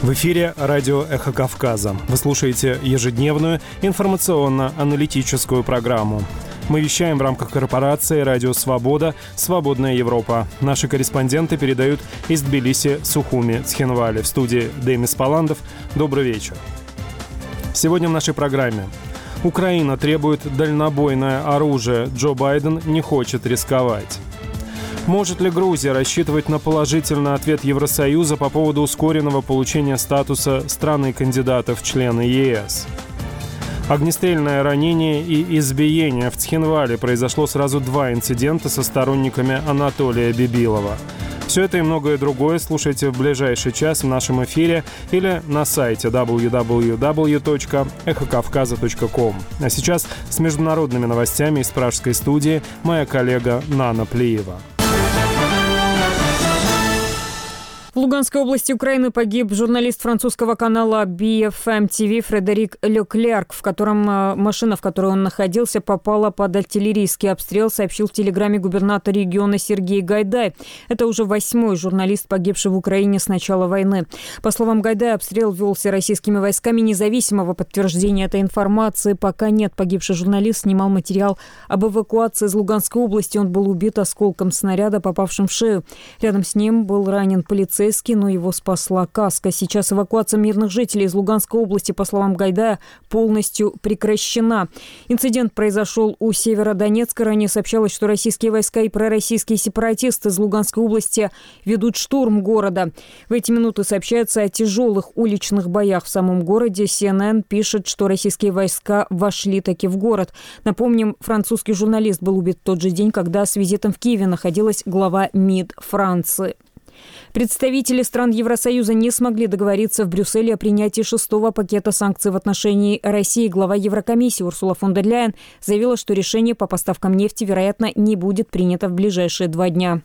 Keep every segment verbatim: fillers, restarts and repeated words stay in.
В эфире радио «Эхо Кавказа». Вы слушаете ежедневную информационно-аналитическую программу. Мы вещаем в рамках корпорации «Радио Свобода. Свободная Европа». Наши корреспонденты передают из Тбилиси, Сухуми, Цхинвали. В студии Демис Паландов. Добрый вечер. Сегодня в нашей программе. Украина требует дальнобойное оружие. Джо Байден не хочет рисковать. Может ли Грузия рассчитывать на положительный ответ Евросоюза по поводу ускоренного получения статуса страны-кандидата в члены ЕС? Огнестрельное ранение и избиение в Цхинвале. Произошло сразу два инцидента со сторонниками Анатолия Бибилова. Все это и многое другое слушайте в ближайший час в нашем эфире или на сайте дабл ю дабл ю дабл ю точка эхо кавказа точка ком. А сейчас с международными новостями из пражской студии моя коллега Нана Плиева. В Луганской области Украины погиб журналист французского канала би эф эм ти ви Фредерик Леклерк, в котором машина, в которой он находился, попала под артиллерийский обстрел, сообщил в телеграме губернатор региона Сергей Гайдай. Это уже восьмой журналист, погибший в Украине с начала войны. По словам Гайдая, обстрел велся российскими войсками. Независимого подтверждения этой информации пока нет. Погибший журналист снимал материал об эвакуации из Луганской области. Он был убит осколком снаряда, попавшим в шею. Рядом с ним был ранен полицейский, но его спасла каска. Сейчас эвакуация мирных жителей из Луганской области, по словам Гайдая, полностью прекращена. Инцидент произошел у Северодонецка. Ранее сообщалось, что российские войска и пророссийские сепаратисты из Луганской области ведут штурм города. В эти минуты сообщается о тяжелых уличных боях в самом городе. си эн эн пишет, что российские войска вошли таки в город. Напомним, французский журналист был убит в тот же день, когда с визитом в Киеве находилась глава МИД Франции. Представители стран Евросоюза не смогли договориться в Брюсселе о принятии шестого пакета санкций в отношении России. Глава Еврокомиссии Урсула фон дер Ляйен заявила, что решение по поставкам нефти, вероятно, не будет принято в ближайшие два дня.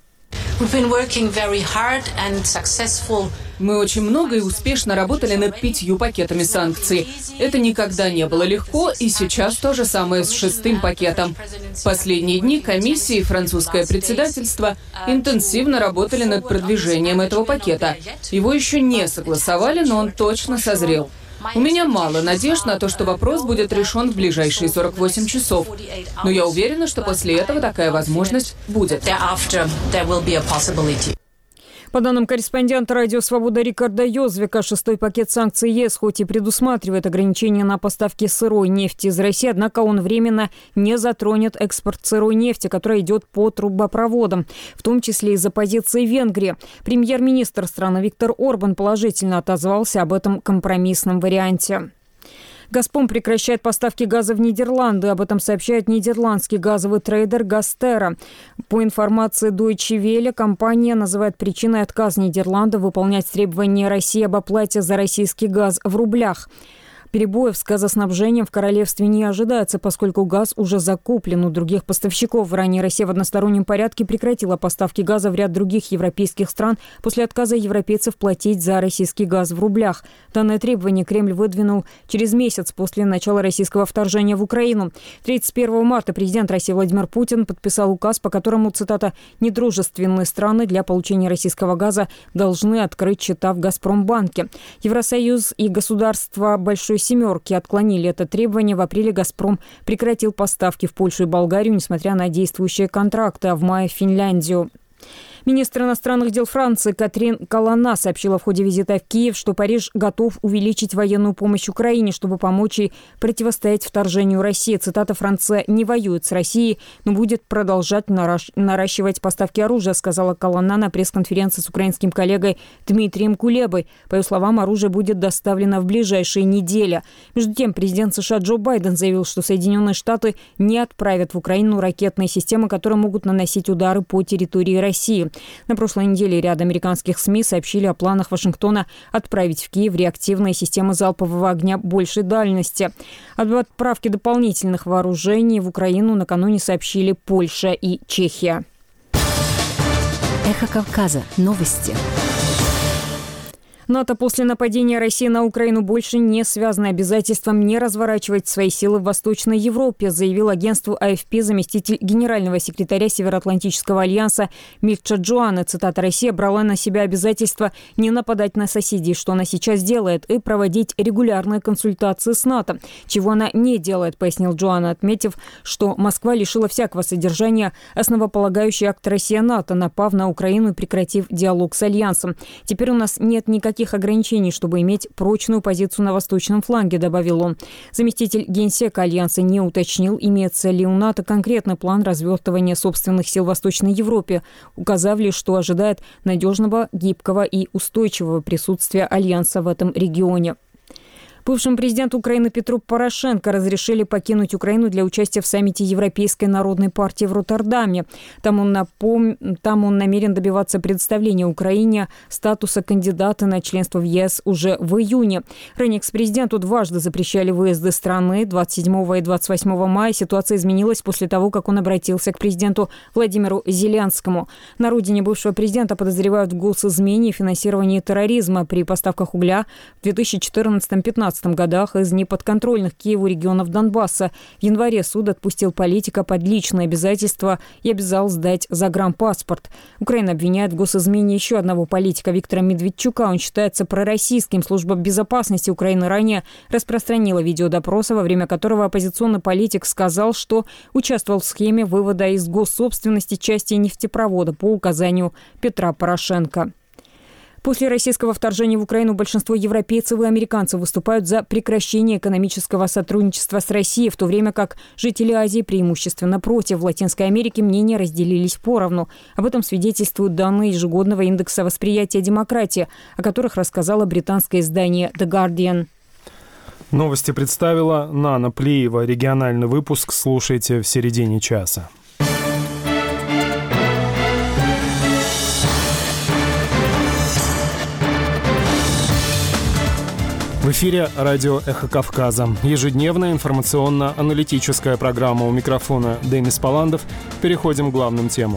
Мы очень много и успешно работали над пятью пакетами санкций. Это никогда не было легко, и сейчас то же самое с шестым пакетом. В последние дни комиссия и французское председательство интенсивно работали над продвижением этого пакета. Его еще не согласовали, но он точно созрел. У меня мало надежд на то, что вопрос будет решен в ближайшие сорок восемь часов. Но я уверена, что после этого такая возможность будет. По данным корреспондента «Радио Свобода» Рикарда Йозвика, шестой пакет санкций ЕС хоть и предусматривает ограничения на поставки сырой нефти из России, однако он временно не затронет экспорт сырой нефти, которая идет по трубопроводам, в том числе из-за позиции Венгрии. Премьер-министр страны Виктор Орбан положительно отозвался об этом компромиссном варианте. «Газпром» прекращает поставки газа в Нидерланды. Об этом сообщает нидерландский газовый трейдер «Гастера». По информации Deutsche Welle, компания называет причиной отказ Нидерландов выполнять требования России об оплате за российский газ в рублях. Перебоев с газоснабжением в королевстве не ожидается, поскольку газ уже закуплен у других поставщиков. Ранее Россия в одностороннем порядке прекратила поставки газа в ряд других европейских стран после отказа европейцев платить за российский газ в рублях. Данное требование Кремль выдвинул через месяц после начала российского вторжения в Украину. тридцать первого марта президент России Владимир Путин подписал указ, по которому, цитата, «недружественные страны для получения российского газа должны открыть счета в Газпромбанке». Евросоюз и государства Большой семерки отклонили это требование. В апреле «Газпром» прекратил поставки в Польшу и Болгарию, несмотря на действующие контракты, а в мае в Финляндию. Министр иностранных дел Франции Катрин Колонна сообщила в ходе визита в Киев, что Париж готов увеличить военную помощь Украине, чтобы помочь ей противостоять вторжению России. Цитата: «Франция не воюет с Россией, но будет продолжать наращивать поставки оружия», сказала Колонна на пресс-конференции с украинским коллегой Дмитрием Кулебой. По ее словам, оружие будет доставлено в ближайшие недели. Между тем, президент США Джо Байден заявил, что Соединенные Штаты не отправят в Украину ракетные системы, которые могут наносить удары по территории России. На прошлой неделе ряд американских СМИ сообщили о планах Вашингтона отправить в Киев реактивные системы залпового огня большей дальности. Об отправке дополнительных вооружений в Украину накануне сообщили Польша и Чехия. Эхо Кавказа. Новости. НАТО после нападения России на Украину больше не связано обязательством не разворачивать свои силы в Восточной Европе, заявил агентству А Эф Пи заместитель генерального секретаря Североатлантического альянса Мирча Джоанне. Цитата: «Россия брала на себя обязательство не нападать на соседей, что она сейчас делает, и проводить регулярные консультации с НАТО, чего она не делает», пояснил Джоанне, отметив, что Москва лишила всякого содержания основополагающий акт Россия-НАТО, напав на Украину и прекратив диалог с альянсом. «Теперь у нас нет никаких Никаких ограничений, чтобы иметь прочную позицию на восточном фланге», добавил он. Заместитель генсека альянса не уточнил, имеется ли у НАТО конкретный план развертывания собственных сил в Восточной Европе, указав лишь, что ожидает надежного, гибкого и устойчивого присутствия альянса в этом регионе. Бывшему президенту Украины Петру Порошенко разрешили покинуть Украину для участия в саммите Европейской народной партии в Роттердаме. Там он, напом... Там он намерен добиваться предоставления Украине статуса кандидата на членство в Е С уже в июне. Ранее экс-президенту дважды запрещали выезды страны. двадцать седьмого и двадцать восьмого мая ситуация изменилась после того, как он обратился к президенту Владимиру Зеленскому. На родине бывшего президента подозревают в госизмене и финансировании терроризма при поставках угля в две тысячи четырнадцатом — две тысячи пятнадцатом годах из неподконтрольных Киеву регионов Донбасса. В январе суд отпустил политика под личные обязательства и обязал сдать загранпаспорт. Украина обвиняет в госизмене еще одного политика Виктора Медведчука. Он считается пророссийским. Служба безопасности Украины ранее распространила видеодопроса, во время которого оппозиционный политик сказал, что участвовал в схеме вывода из госсобственности части нефтепровода по указанию Петра Порошенко. После российского вторжения в Украину большинство европейцев и американцев выступают за прекращение экономического сотрудничества с Россией, в то время как жители Азии преимущественно против. В Латинской Америке мнения разделились поровну. Об этом свидетельствуют данные ежегодного индекса восприятия демократии, о которых рассказало британское издание The Guardian. Новости представила Нана Плиева. Региональный выпуск слушайте в середине часа. В эфире радио «Эхо Кавказа». Ежедневная информационно-аналитическая программа. У микрофона Денис Паландов. Переходим к главным темам.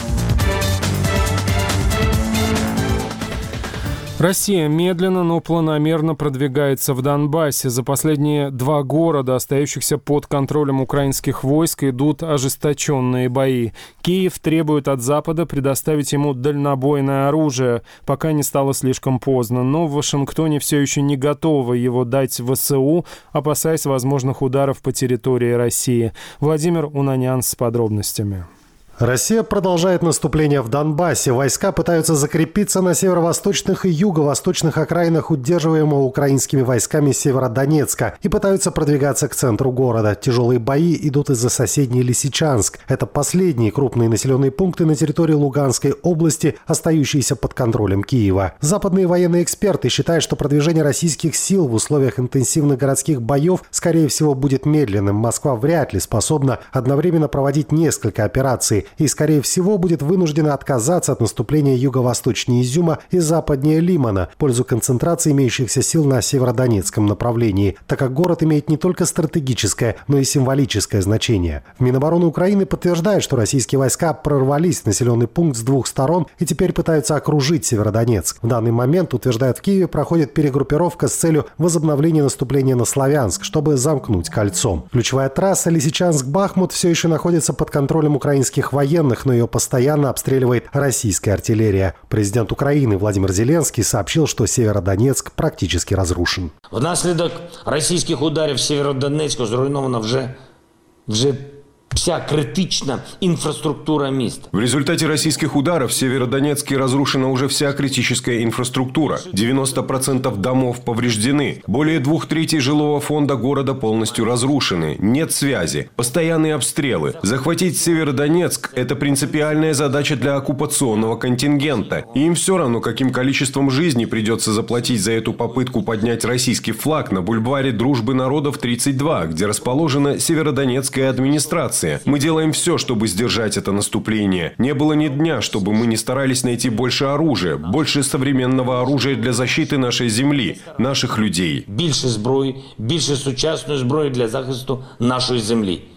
Россия медленно, но планомерно продвигается в Донбассе. За последние два города, остающихся под контролем украинских войск, идут ожесточенные бои. Киев требует от Запада предоставить ему дальнобойное оружие, пока не стало слишком поздно. Но в Вашингтоне все еще не готовы его дать В С У, опасаясь возможных ударов по территории России. Владимир Унанян с подробностями. Россия продолжает наступление в Донбассе. Войска пытаются закрепиться на северо-восточных и юго-восточных окраинах удерживаемого украинскими войсками Северодонецка и пытаются продвигаться к центру города. Тяжелые бои идут из-за соседней Лисичанск. Это последние крупные населенные пункты на территории Луганской области, остающиеся под контролем Киева. Западные военные эксперты считают, что продвижение российских сил в условиях интенсивных городских боев, скорее всего, будет медленным. Москва вряд ли способна одновременно проводить несколько операций и, скорее всего, будет вынуждена отказаться от наступления юго-восточнее Изюма и западнее Лимана в пользу концентрации имеющихся сил на северодонецком направлении, так как город имеет не только стратегическое, но и символическое значение. В Минобороны Украины подтверждают, что российские войска прорвались в населенный пункт с двух сторон и теперь пытаются окружить Северодонецк. В данный момент, утверждают в Киеве, проходит перегруппировка с целью возобновления наступления на Славянск, чтобы замкнуть кольцом. Ключевая трасса Лисичанск-Бахмут все еще находится под контролем украинских военных, но ее постоянно обстреливает российская артиллерия. Президент Украины Владимир Зеленский сообщил, что Северодонецк практически разрушен. Внаслідок російських ударів Сєвєродонецьку зруйнована вже, вже вся критична инфраструктура мест. В результате российских ударов в Северодонецке разрушена уже вся критическая инфраструктура. девяносто процентов домов повреждены. Более двух третей жилого фонда города полностью разрушены. Нет связи. Постоянные обстрелы. Захватить Северодонецк – это принципиальная задача для оккупационного контингента. И им все равно, каким количеством жизней придется заплатить за эту попытку поднять российский флаг на бульваре Дружбы народов тридцать два, где расположена Северодонецкая администрация. Мы делаем все, чтобы сдержать это наступление. Не было ни дня, чтобы мы не старались найти больше оружия, больше современного оружия для защиты нашей земли, наших людей. Більше зброї, більше сучасної зброї для захисту нашої землі,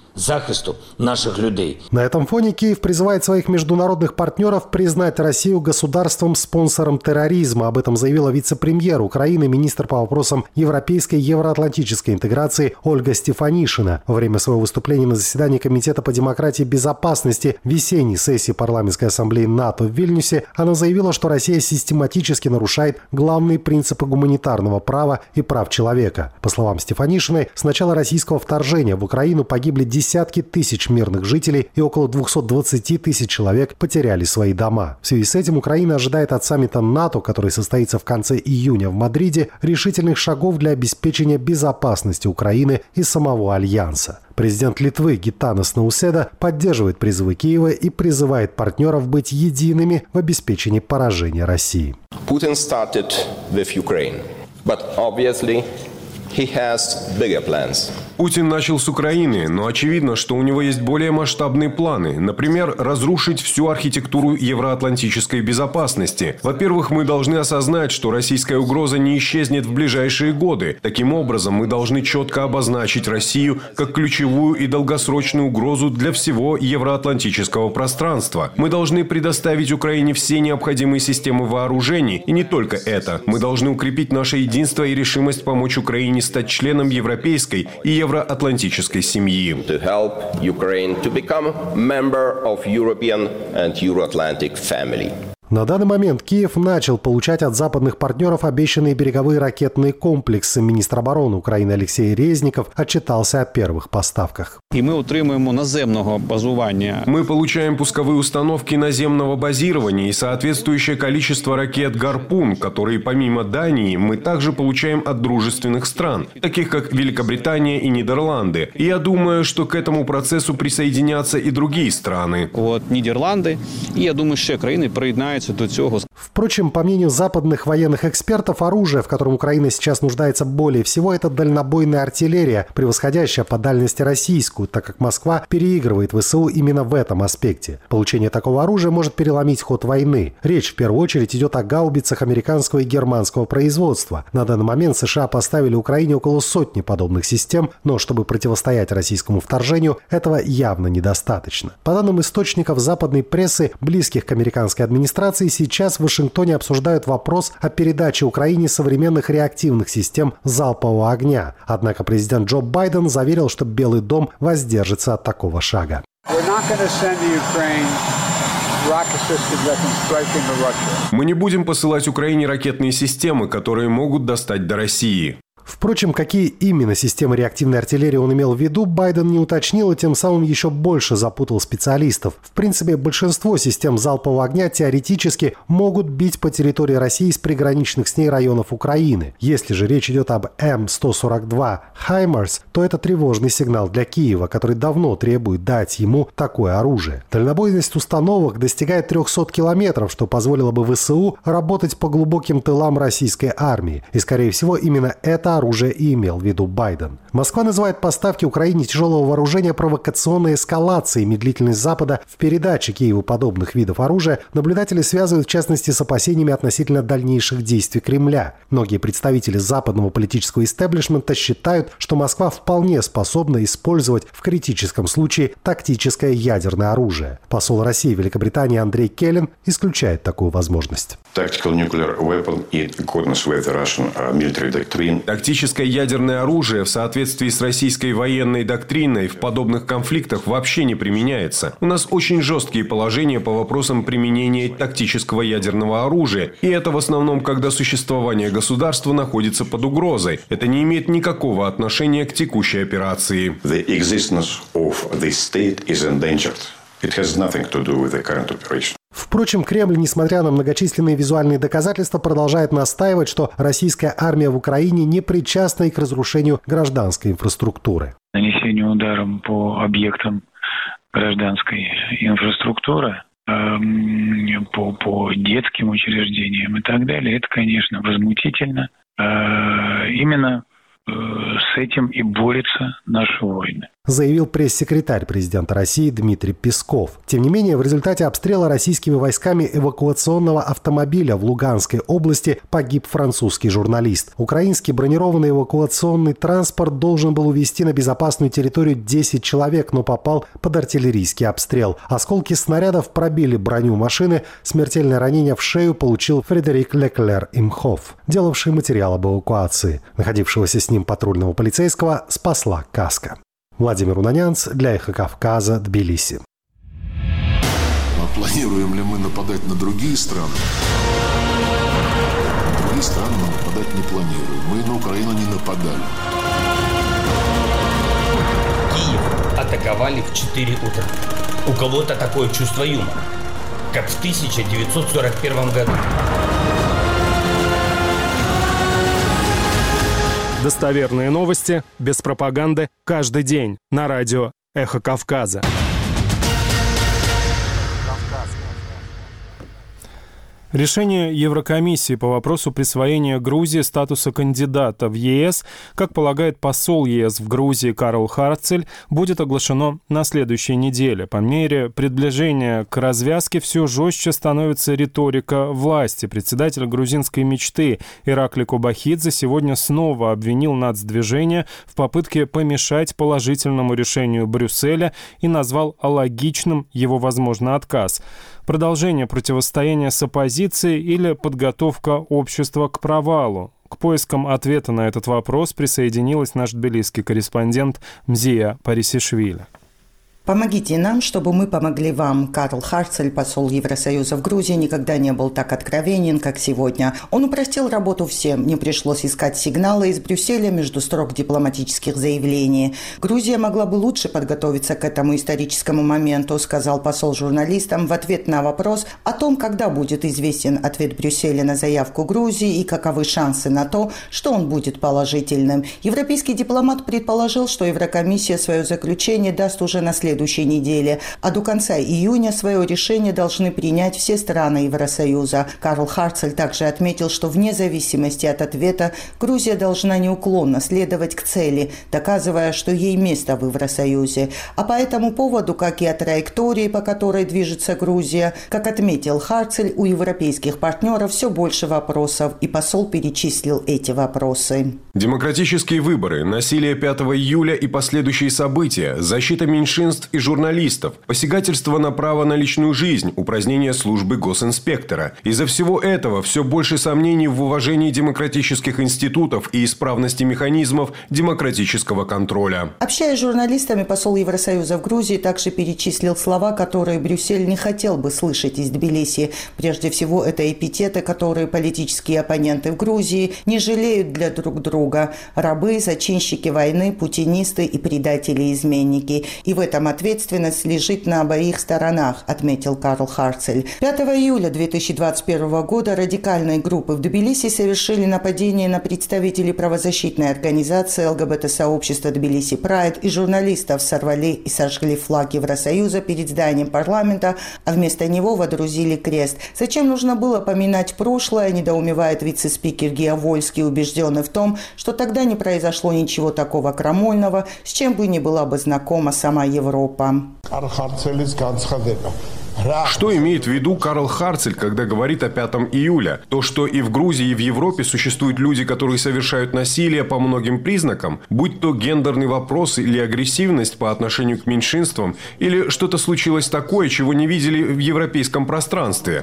захисту наших людей. На этом фоне Киев призывает своих международных партнеров признать Россию государством-спонсором терроризма. Об этом заявила вице-премьер Украины, министр по вопросам европейской и евроатлантической интеграции Ольга Стефанишина. Во время своего выступления на заседании Комитета по демократии и безопасности весенней сессии Парламентской ассамблеи НАТО в Вильнюсе она заявила, что Россия систематически нарушает главные принципы гуманитарного права и прав человека. По словам Стефанишиной, с начала российского вторжения в Украину погибли десятки тысяч мирных жителей и около двухсот двадцати тысяч человек потеряли свои дома. В связи с этим Украина ожидает от саммита НАТО, который состоится в конце июня в Мадриде, решительных шагов для обеспечения безопасности Украины и самого Альянса. Президент Литвы Гитанас Науседа поддерживает призывы Киева и призывает партнеров быть едиными в обеспечении поражения России. Putin started with Ukraine, but obviously he has bigger plans. Путин начал с Украины, но очевидно, что у него есть более масштабные планы. Например, разрушить всю архитектуру евроатлантической безопасности. Во-первых, мы должны осознать, что российская угроза не исчезнет в ближайшие годы. Таким образом, мы должны четко обозначить Россию как ключевую и долгосрочную угрозу для всего евроатлантического пространства. Мы должны предоставить Украине все необходимые системы вооружений. И не только это. Мы должны укрепить наше единство и решимость помочь Украине стать членом европейской и евроатлантической евроатлантической семьи. To help Ukraine to become member of European and Euro-Atlantic family. На данный момент Киев начал получать от западных партнеров обещанные береговые ракетные комплексы. Министр обороны Украины Алексей Резников отчитался о первых поставках. И мы утримуємо наземного базування. Мы получаем пусковые установки наземного базирования и соответствующее количество ракет «Гарпун», которые помимо Дании мы также получаем от дружественных стран, таких как Великобритания и Нидерланды. И я думаю, что к этому процессу присоединятся и другие страны. Вот Нидерланды, и я думаю, ще країни приєднаються. Впрочем, по мнению западных военных экспертов, оружие, в котором Украина сейчас нуждается более всего, это дальнобойная артиллерия, превосходящая по дальности российскую, так как Москва переигрывает ВСУ именно в этом аспекте. Получение такого оружия может переломить ход войны. Речь в первую очередь идет о гаубицах американского и германского производства. На данный момент США поставили Украине около сотни подобных систем, но чтобы противостоять российскому вторжению, этого явно недостаточно. По данным источников западной прессы, близких к американской администрации, сейчас в Вашингтоне обсуждают вопрос о передаче Украине современных реактивных систем залпового огня. Однако президент Джо Байден заверил, что Белый дом воздержится от такого шага. Мы не будем посылать Украине ракетные системы, которые могут достать до России. Впрочем, какие именно системы реактивной артиллерии он имел в виду, Байден не уточнил и тем самым еще больше запутал специалистов. В принципе, большинство систем залпового огня теоретически могут бить по территории России из приграничных с ней районов Украины. Если же речь идет об эм сто сорок два «Хаймарс», то это тревожный сигнал для Киева, который давно требует дать ему такое оружие. Дальнобойность установок достигает трехсот километров, что позволило бы ВСУ работать по глубоким тылам российской армии. И, скорее всего, именно это оружие и имел в виду Байден. Москва называет поставки Украине тяжелого вооружения провокационной эскалацией. Медлительность Запада в передаче Киеву подобных видов оружия наблюдатели связывают в частности с опасениями относительно дальнейших действий Кремля. Многие представители западного политического истеблишмента считают, что Москва вполне способна использовать в критическом случае тактическое ядерное оружие. Посол России в Великобритании Андрей Келлен исключает такую возможность. Тактическое ядерное оружие в соответствии с российской военной доктриной в подобных конфликтах вообще не применяется. У нас очень жесткие положения по вопросам применения тактического ядерного оружия. И это в основном, когда существование государства находится под угрозой. Это не имеет никакого отношения к текущей операции. The existence of the state is endangered. It has nothing to do with the current operation. Впрочем, Кремль, несмотря на многочисленные визуальные доказательства, продолжает настаивать, что российская армия в Украине не причастна и к разрушению гражданской инфраструктуры. Нанесение ударом по объектам гражданской инфраструктуры, по, по детским учреждениям и так далее, это, конечно, возмутительно. Именно с этим и борются наши воины. Заявил пресс-секретарь президента России Дмитрий Песков. Тем не менее, в результате обстрела российскими войсками эвакуационного автомобиля в Луганской области погиб французский журналист. Украинский бронированный эвакуационный транспорт должен был увезти на безопасную территорию десять человек, но попал под артиллерийский обстрел. Осколки снарядов пробили броню машины. Смертельное ранение в шею получил Фредерик Леклер-Имхоф, делавший материал об эвакуации. Находившегося с ним патрульного полицейского спасла каска. Владимир Унанянц для «Эхо Кавказа», Тбилиси. А планируем ли мы нападать на другие страны? На другие страны мы нападать не планируем. Мы на Украину не нападали. Киев атаковали в четыре утра. У кого-то такое чувство юмора, как в тысяча девятьсот сорок первом году. Достоверные новости, без пропаганды, каждый день на радио «Эхо Кавказа». Решение Еврокомиссии по вопросу присвоения Грузии статуса кандидата в ЕС, как полагает посол ЕС в Грузии Карл Харцель, будет оглашено на следующей неделе. По мере приближения к развязке все жестче становится риторика власти. Председатель грузинской мечты Иракли Кобахидзе сегодня снова обвинил нацдвижение в попытке помешать положительному решению Брюсселя и назвал алогичным его возможный отказ. Продолжение противостояния с оппозицией или подготовка общества к провалу? К поискам ответа на этот вопрос присоединилась наш тбилисский корреспондент Мзия Парисишвили. Помогите нам, чтобы мы помогли вам. Карл Харцель, посол Евросоюза в Грузии, никогда не был так откровенен, как сегодня. Он упростил работу всем. Не пришлось искать сигналы из Брюсселя между строк дипломатических заявлений. Грузия могла бы лучше подготовиться к этому историческому моменту, сказал посол журналистам в ответ на вопрос о том, когда будет известен ответ Брюсселя на заявку Грузии и каковы шансы на то, что он будет положительным. Европейский дипломат предположил, что Еврокомиссия свое заключение даст уже на следующей следующей неделе, а до конца июня свое решение должны принять все страны Евросоюза. Карл Харцель также отметил, что вне зависимости от ответа Грузия должна неуклонно следовать к цели, доказывая, что ей место в Евросоюзе. А по этому поводу, как и о траектории, по которой движется Грузия, как отметил Харцель, у европейских партнеров все больше вопросов, и посол перечислил эти вопросы. Демократические выборы, насилие пятого июля и последующие события, защита меньшинств и журналистов, посягательство на право на личную жизнь, упразднение службы госинспектора. Из-за всего этого все больше сомнений в уважении демократических институтов и исправности механизмов демократического контроля. Общаясь с журналистами, посол Евросоюза в Грузии также перечислил слова, которые Брюссель не хотел бы слышать из Тбилиси. Прежде всего, это эпитеты, которые политические оппоненты в Грузии не жалеют для друг друга. Рабы, зачинщики войны, путинисты и предатели-изменники. И в этом ответственность лежит на обеих сторонах, отметил Карл Харцель. пятого июля две тысячи двадцать первого года радикальные группы в Тбилиси совершили нападение на представителей правозащитной организации ЛГБТ-сообщества Тбилиси Прайд и журналистов, сорвали и сожгли флаг Евросоюза перед зданием парламента, а вместо него водрузили крест. Зачем нужно было поминать прошлое, недоумевает вице-спикер Гео Вольский, убежденный в том, что тогда не произошло ничего такого крамольного, с чем бы не была бы знакома сама Европа. Что имеет в виду Карл Харцель, когда говорит о пятом июля? То, что и в Грузии, и в Европе существуют люди, которые совершают насилие по многим признакам, будь то гендерный вопрос или агрессивность по отношению к меньшинствам, или что-то случилось такое, чего не видели в европейском пространстве.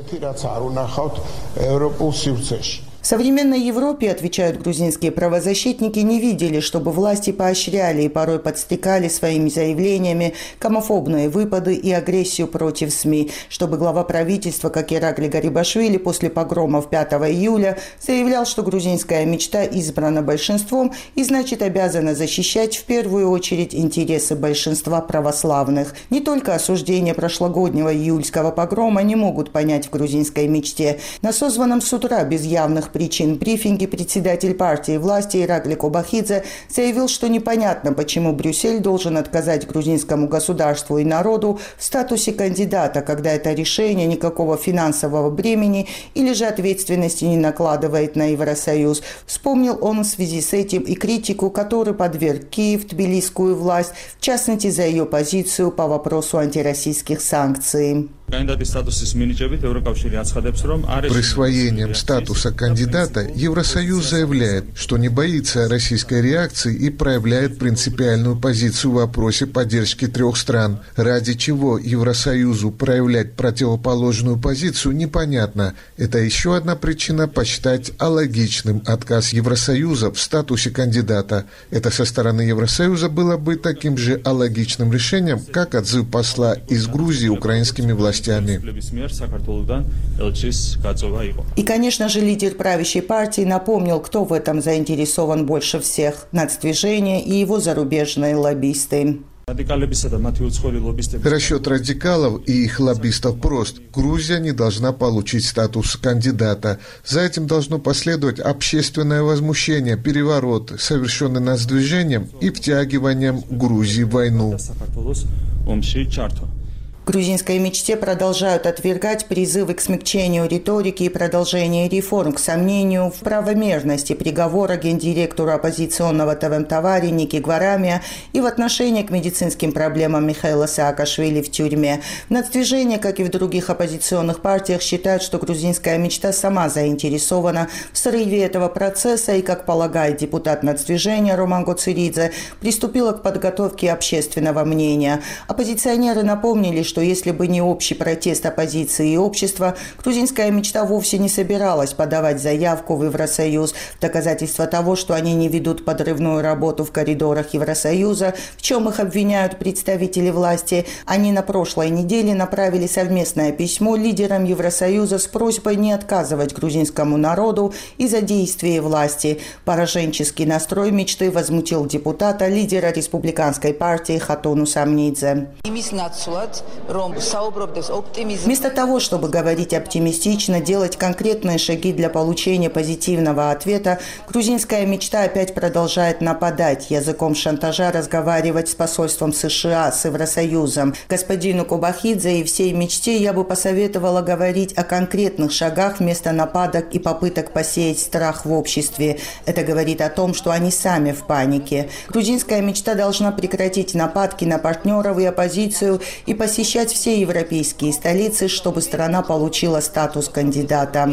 В современной Европе, отвечают грузинские правозащитники, не видели, чтобы власти поощряли и порой подстрекали своими заявлениями гомофобные выпады и агрессию против СМИ, чтобы глава правительства, как Иракли Гарибашвили, после погромов пятого июля заявлял, что грузинская мечта избрана большинством и, значит, обязана защищать в первую очередь интересы большинства православных. Не только осуждение прошлогоднего июльского погрома не могут понять в грузинской мечте. На созванном с утра без явных причин брифинге председатель партии власти Иракли Кобахидзе заявил, что непонятно, почему Брюссель должен отказать грузинскому государству и народу в статусе кандидата, когда это решение никакого финансового бремени или же ответственности не накладывает на Евросоюз. Вспомнил он в связи с этим и критику, которой подверг Киев, тбилисскую власть, в частности за ее позицию по вопросу антироссийских санкций. Присвоением статуса кандидата Евросоюз заявляет, что не боится российской реакции и проявляет принципиальную позицию в вопросе поддержки трех стран. Ради чего Евросоюзу проявлять противоположную позицию, непонятно. Это еще одна причина посчитать алогичным отказ Евросоюза в статусе кандидата. Это со стороны Евросоюза было бы таким же алогичным решением, как отзыв посла из Грузии украинскими властями. И, конечно же, лидер правящей партии напомнил, кто в этом заинтересован больше всех – нацдвижение и его зарубежные лоббисты. Расчет радикалов и их лоббистов прост. Грузия не должна получить статус кандидата. За этим должно последовать общественное возмущение, переворот, совершенный нацдвижением и втягиванием Грузии в войну. В грузинской мечте продолжают отвергать призывы к смягчению риторики и продолжению реформ, к сомнению в правомерности приговора гендиректору оппозиционного ТВМ-Тавари Ники Гварамия и в отношении к медицинским проблемам Михаила Саакашвили в тюрьме. Нацдвижение, как и в других оппозиционных партиях, считают, что грузинская мечта сама заинтересована в срыве этого процесса и, как полагает депутат нацдвижения Роман Гоцеридзе, приступила к подготовке общественного мнения. Оппозиционеры напомнили, что если бы не общий протест оппозиции и общества, грузинская мечта вовсе не собиралась подавать заявку в Евросоюз. В доказательство того, что они не ведут подрывную работу в коридорах Евросоюза, в чем их обвиняют представители власти, они на прошлой неделе направили совместное письмо лидерам Евросоюза с просьбой не отказывать грузинскому народу из-за действий власти. Пораженческий настрой мечты возмутил депутата, лидера республиканской партии Хатуну Самнидзе. Вместо того, чтобы говорить оптимистично, делать конкретные шаги для получения позитивного ответа, грузинская мечта опять продолжает нападать, языком шантажа разговаривать с посольством США, с Евросоюзом. Господину Кобахидзе и всей мечте я бы посоветовала говорить о конкретных шагах вместо нападок и попыток посеять страх в обществе. Это говорит о том, что они сами в панике. Грузинская мечта должна прекратить нападки на партнеров и оппозицию и посещать все европейские столицы, чтобы страна получила статус кандидата.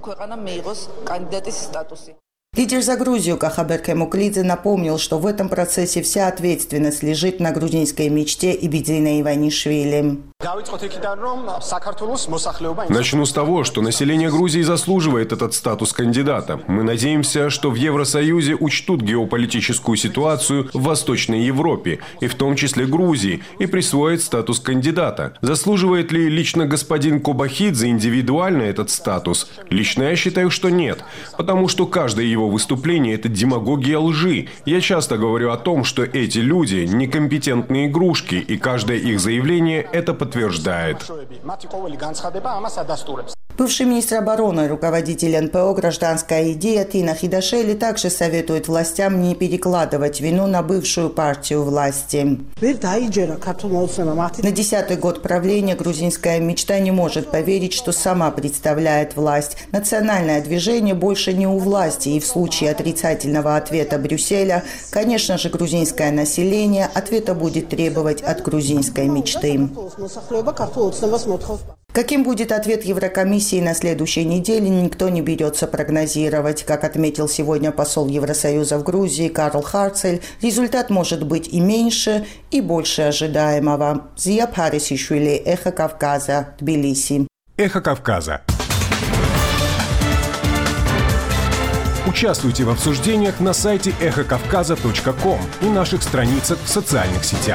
Лидер за Грузию Кахабер Кемуклидзе напомнил, что в этом процессе вся ответственность лежит на грузинской мечте и Бидзина Иванишвили. Начну с того, что население Грузии заслуживает этот статус кандидата. Мы надеемся, что в Евросоюзе учтут геополитическую ситуацию в Восточной Европе, и в том числе Грузии, и присвоят статус кандидата. Заслуживает ли лично господин Кобахидзе индивидуально этот статус? Лично я считаю, что нет, потому что каждое его выступление – это демагогия лжи. Я часто говорю о том, что эти люди – некомпетентные игрушки, и каждое их заявление это подтверждает. Бывший министр обороны, руководитель эн пэ о «Гражданская идея» Тина Хидашели также советует властям не перекладывать вину на бывшую партию власти. На десятый год правления грузинская мечта не может поверить, что сама представляет власть. Национальное движение больше не у власти, и в случае отрицательного ответа Брюсселя, конечно же, грузинское население ответа будет требовать от грузинской мечты. Каким будет ответ Еврокомиссии на следующей неделе, никто не берется прогнозировать. Как отметил сегодня посол Евросоюза в Грузии Карл Харцель, результат может быть и меньше, и больше ожидаемого. Зия Парисишвили, Эхо Кавказа, Тбилиси. Эхо Кавказа. Участвуйте в обсуждениях на сайте эхо кавказа точка ком и наших страницах в социальных сетях.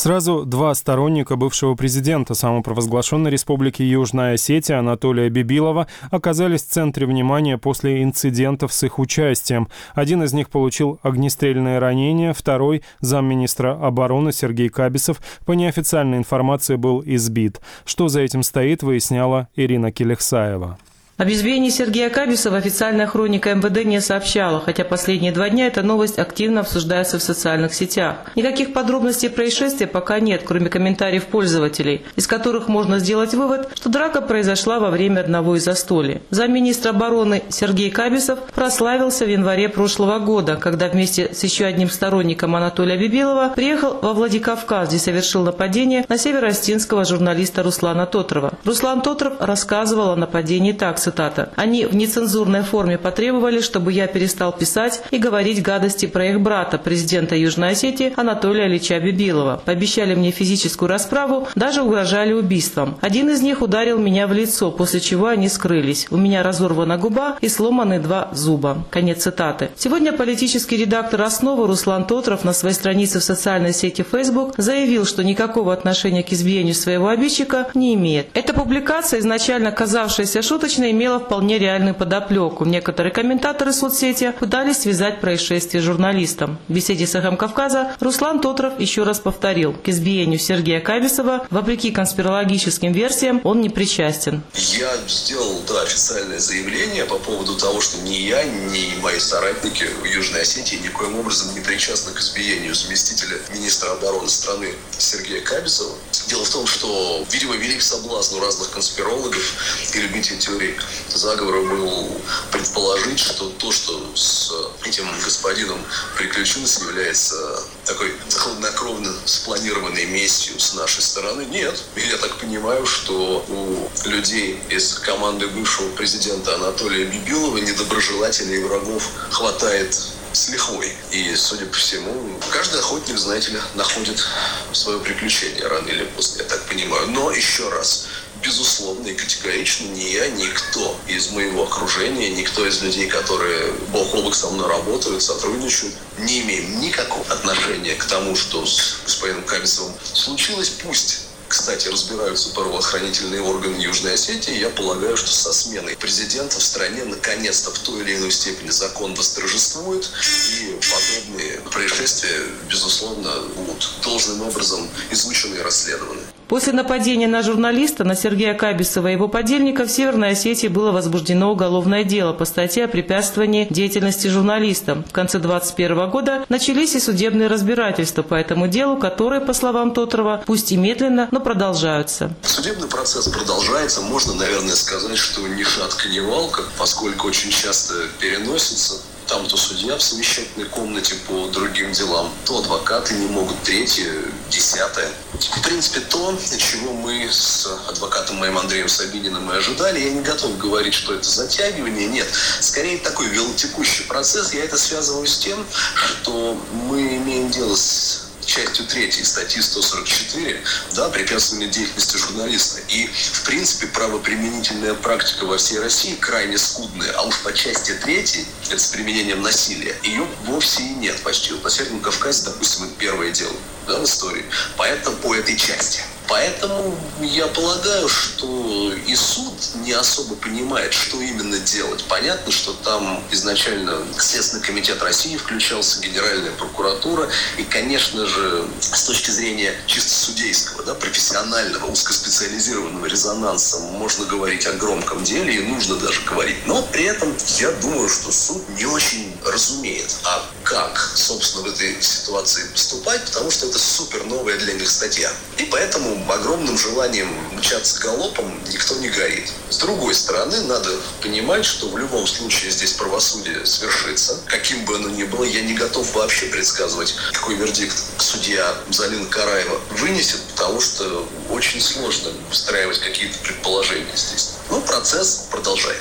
Сразу два сторонника бывшего президента самопровозглашенной республики Южная Осетия Анатолия Бибилова оказались в центре внимания после инцидентов с их участием. Один из них получил огнестрельное ранение, второй, замминистра обороны Сергей Кабисов, по неофициальной информации был избит. Что за этим стоит, выясняла Ирина Келехсаева. Об избиении Сергея Кабисова официальная хроника эм вэ дэ не сообщала, хотя последние два дня эта новость активно обсуждается в социальных сетях. Никаких подробностей происшествия пока нет, кроме комментариев пользователей, из которых можно сделать вывод, что драка произошла во время одного из застолий. Замминистра обороны Сергей Кабисов прославился в январе прошлого года, когда вместе с еще одним сторонником Анатолия Бибилова приехал во Владикавказ, где совершил нападение на североостинского журналиста Руслана Тотрова. Руслан Тотров рассказывал о нападении так, цитата: «Они в нецензурной форме потребовали, чтобы я перестал писать и говорить гадости про их брата, президента Южной Осетии Анатолия Ильича Бибилова. Пообещали мне физическую расправу, даже угрожали убийством. Один из них ударил меня в лицо, после чего они скрылись. У меня разорвана губа и сломаны два зуба». Конец цитаты. Сегодня политический редактор «Основы» Руслан Тотров на своей странице в социальной сети Facebook заявил, что никакого отношения к избиению своего обидчика не имеет. Эта публикация, изначально казавшаяся шуточной, имела вполне реальную подоплеку. Некоторые комментаторы соцсети пытались связать происшествие с журналистом. В беседе с «Эхом Кавказа» Руслан Тотров еще раз повторил: к избиению Сергея Кабисова, вопреки конспирологическим версиям, он не причастен. Я сделал да, официальное заявление по поводу того, что ни я, ни мои соратники в Южной Осетии никоим образом не причастны к избиению заместителя министра обороны страны Сергея Кабисова. Дело в том, что, видимо, велик соблазн у разных конспирологов и любителей теории заговора был предположить, что то, что с этим господином приключилось, является такой хладнокровно спланированной местью с нашей стороны. Нет. Я так понимаю, что у людей из команды бывшего президента Анатолия Бибилова недоброжелателей и врагов хватает с лихвой. И, судя по всему, каждый охотник, знаете ли, находит свое приключение рано или поздно, я так понимаю. Но еще раз, безусловно и категорично ни я, никто из моего окружения, никто из людей, которые бок о бок со мной работают, сотрудничают, не имеем никакого отношения к тому, что с господином Кабисовым случилось. Пусть, кстати, разбираются правоохранительные органы Южной Осетии. Я полагаю, что со сменой президента в стране наконец-то в той или иной степени закон восторжествует, и подобные происшествия, безусловно, будут должным образом изучены и расследованы. После нападения на журналиста, на Сергея Кабисова и его подельников, в Северной Осетии было возбуждено уголовное дело по статье о препятствовании деятельности журналиста. В конце две тысячи двадцать первого года начались и судебные разбирательства по этому делу, которые, по словам Тотрова, пусть и медленно, но продолжаются. Судебный процесс продолжается. Можно, наверное, сказать, что ни шатка, ни валка, поскольку очень часто переносится. Там то судья в совещательной комнате по другим делам, то адвокаты не могут, третье, десятое. В принципе, то, чего мы с адвокатом моим Андреем Сабининым и ожидали, я не готов говорить, что это затягивание, нет. Скорее, такой велотекущий процесс. Я это связываю с тем, что мы имеем дело с частью третьей статьи сто сорок четыре, да, препятствование деятельности журналиста. И, в принципе, правоприменительная практика во всей России крайне скудная. А уж по части третьей, это с применением насилия, ее вовсе и нет почти. Вот на Северном Кавказе, допустим, это первое дело, да, в истории. Поэтому по этой части. Поэтому я полагаю, что и суд не особо понимает, что именно делать. Понятно, что там изначально Следственный комитет России включался, Генеральная прокуратура. И, конечно же, с точки зрения чисто судейского, да, профессионального, узкоспециализированного резонанса можно говорить о громком деле, и нужно даже говорить. Но при этом я думаю, что суд не очень разумеет, а как, собственно, в этой ситуации поступать, потому что это супер новая для них статья. И поэтому огромным желанием мчаться галопом никто не горит. С другой стороны, надо понимать, что в любом случае здесь правосудие свершится. Каким бы оно ни было, я не готов вообще предсказывать, какой вердикт судья Залина Караева вынесет, потому что очень сложно выстраивать какие-то предположения здесь. Но процесс продолжается.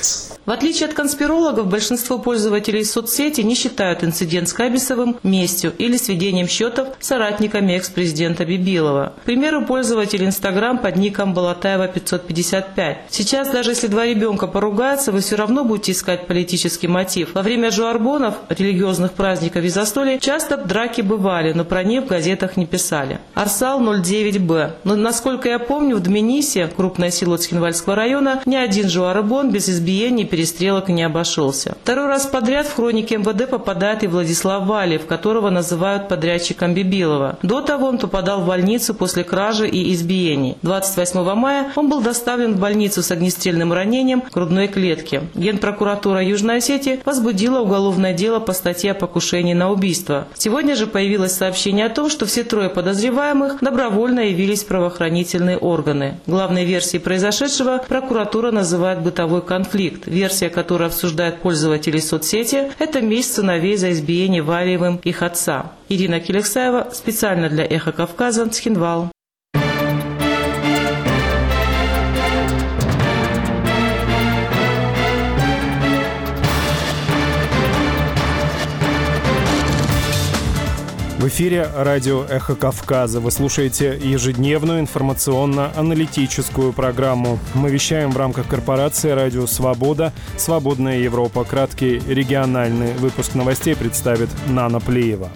В отличие от конспирологов, большинство пользователей соцсети не считают инцидент с Кабисовым местью или сведением счетов соратниками экс-президента Бибилова. К примеру, пользователь Инстаграм под ником Балатаева пятьсот пятьдесят пять. Сейчас, даже если два ребенка поругаются, вы все равно будете искать политический мотив. Во время жуарбонов, религиозных праздников и застолий, часто драки бывали, но про них в газетах не писали. Арсал ноль девять бэ. Но, насколько я помню, в Дменисе, крупное село Цхинвальского района, ни один жуарбон без избиений и перестрелок не обошелся. Второй раз подряд в хронике эм вэ дэ попадает и Владислав Валиев, которого называют подрядчиком Бибилова. До того он попадал в больницу после кражи и избиений. двадцать восьмого мая он был доставлен в больницу с огнестрельным ранением грудной клетки. Генпрокуратура Южной Осетии возбудила уголовное дело по статье о покушении на убийство. Сегодня же появилось сообщение о том, что все трое подозреваемых добровольно явились в правоохранительные органы. Главной версией произошедшего прокуратура называет бытовой конфликт. Версия, которая обсуждает пользователи соцсети, это месть сыновей за избиение Валиевым их отца. Ирина Келексаева, специально для «Эхо Кавказа», Цхинвал. В эфире радио «Эхо Кавказа». Вы слушаете ежедневную информационно-аналитическую программу. Мы вещаем в рамках корпорации «Радио Свобода», «Свободная Европа». Краткий региональный выпуск новостей представит Нана Плиева.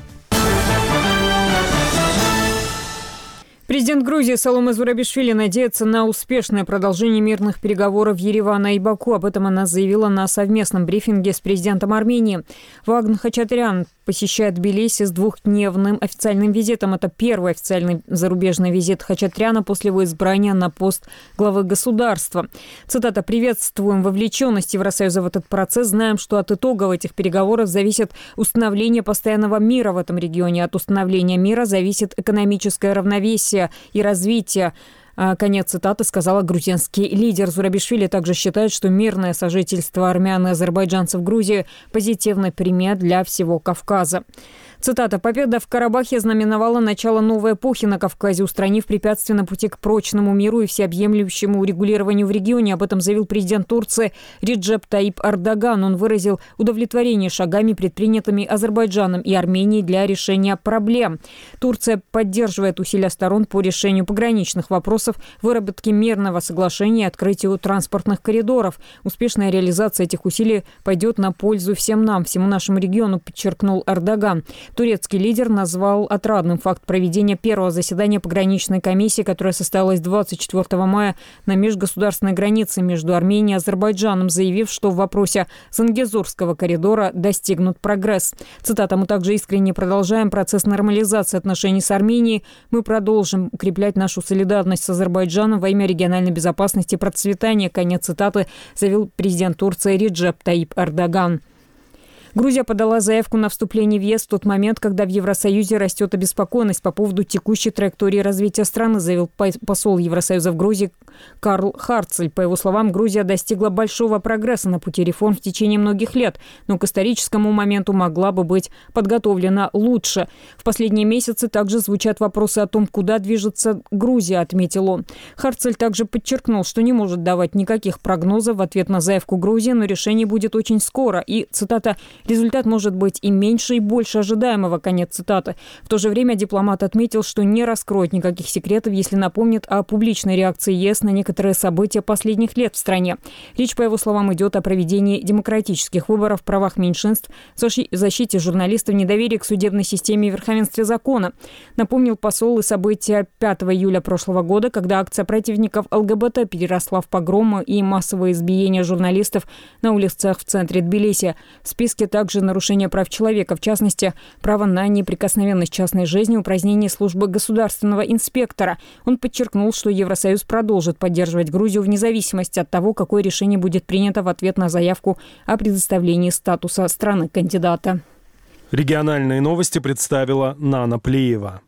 Президент Грузии Саломе Зурабишвили надеется на успешное продолжение мирных переговоров Еревана и Баку. Об этом она заявила на совместном брифинге с президентом Армении. Вагн Хачатрян посещает Тбилиси с двухдневным официальным визитом. Это первый официальный зарубежный визит Хачатряна после его избрания на пост главы государства. Цитата: «Приветствуем вовлеченность Евросоюза в этот процесс. Знаем, что от итогов этих переговоров зависит установление постоянного мира в этом регионе. От установления мира зависит экономическое равновесие и развитие». Конец цитаты, сказала грузинский лидер. Зурабишвили также считает, что мирное сожительство армян и азербайджанцев в Грузии – позитивный пример для всего Кавказа. Цитата: «Победа в Карабахе знаменовала начало новой эпохи на Кавказе, устранив препятствия на пути к прочному миру и всеобъемлющему урегулированию в регионе». Об этом заявил президент Турции Реджеп Таип Эрдоган. Он выразил удовлетворение шагами, предпринятыми Азербайджаном и Арменией для решения проблем. Турция поддерживает усилия сторон по решению пограничных вопросов, выработке мирного соглашения и открытию транспортных коридоров. Успешная реализация этих усилий пойдет на пользу всем нам, всему нашему региону, подчеркнул Эрдоган. Турецкий лидер назвал отрадным факт проведения первого заседания пограничной комиссии, которое состоялось двадцать четвёртого мая на межгосударственной границе между Арменией и Азербайджаном, заявив, что в вопросе Зангезурского коридора достигнут прогресс. Цитата: «Мы также искренне продолжаем процесс нормализации отношений с Арменией. Мы продолжим укреплять нашу солидарность с Азербайджаном во имя региональной безопасности и процветания». Конец цитаты, заявил президент Турции Реджеп Таип Эрдоган. Грузия подала заявку на вступление в ЕС в тот момент, когда в Евросоюзе растет обеспокоенность по поводу текущей траектории развития страны, заявил посол Евросоюза в Грузии Карл Харцель. По его словам, Грузия достигла большого прогресса на пути реформ в течение многих лет, но к историческому моменту могла бы быть подготовлена лучше. В последние месяцы также звучат вопросы о том, куда движется Грузия, отметил он. Харцель также подчеркнул, что не может давать никаких прогнозов в ответ на заявку Грузии, но решение будет очень скоро. И, цитата: «Результат может быть и меньше, и больше ожидаемого». Конец цитаты. В то же время дипломат отметил, что не раскроет никаких секретов, если напомнит о публичной реакции ЕС на некоторые события последних лет в стране. Речь, по его словам, идет о проведении демократических выборов, правах меньшинств, защите журналистов, недоверии к судебной системе и верховенстве закона. Напомнил посол и события пятого июля прошлого года, когда акция противников ЛГБТ переросла в погромы и массовые избиения журналистов на улицах в центре Тбилиси. В списке также нарушение прав человека, в частности, право на неприкосновенность частной жизни, упразднение службы государственного инспектора. Он подчеркнул, что Евросоюз продолжит поддерживать Грузию вне зависимости от того, какое решение будет принято в ответ на заявку о предоставлении статуса страны-кандидата. Региональные новости представила Нана Плиева.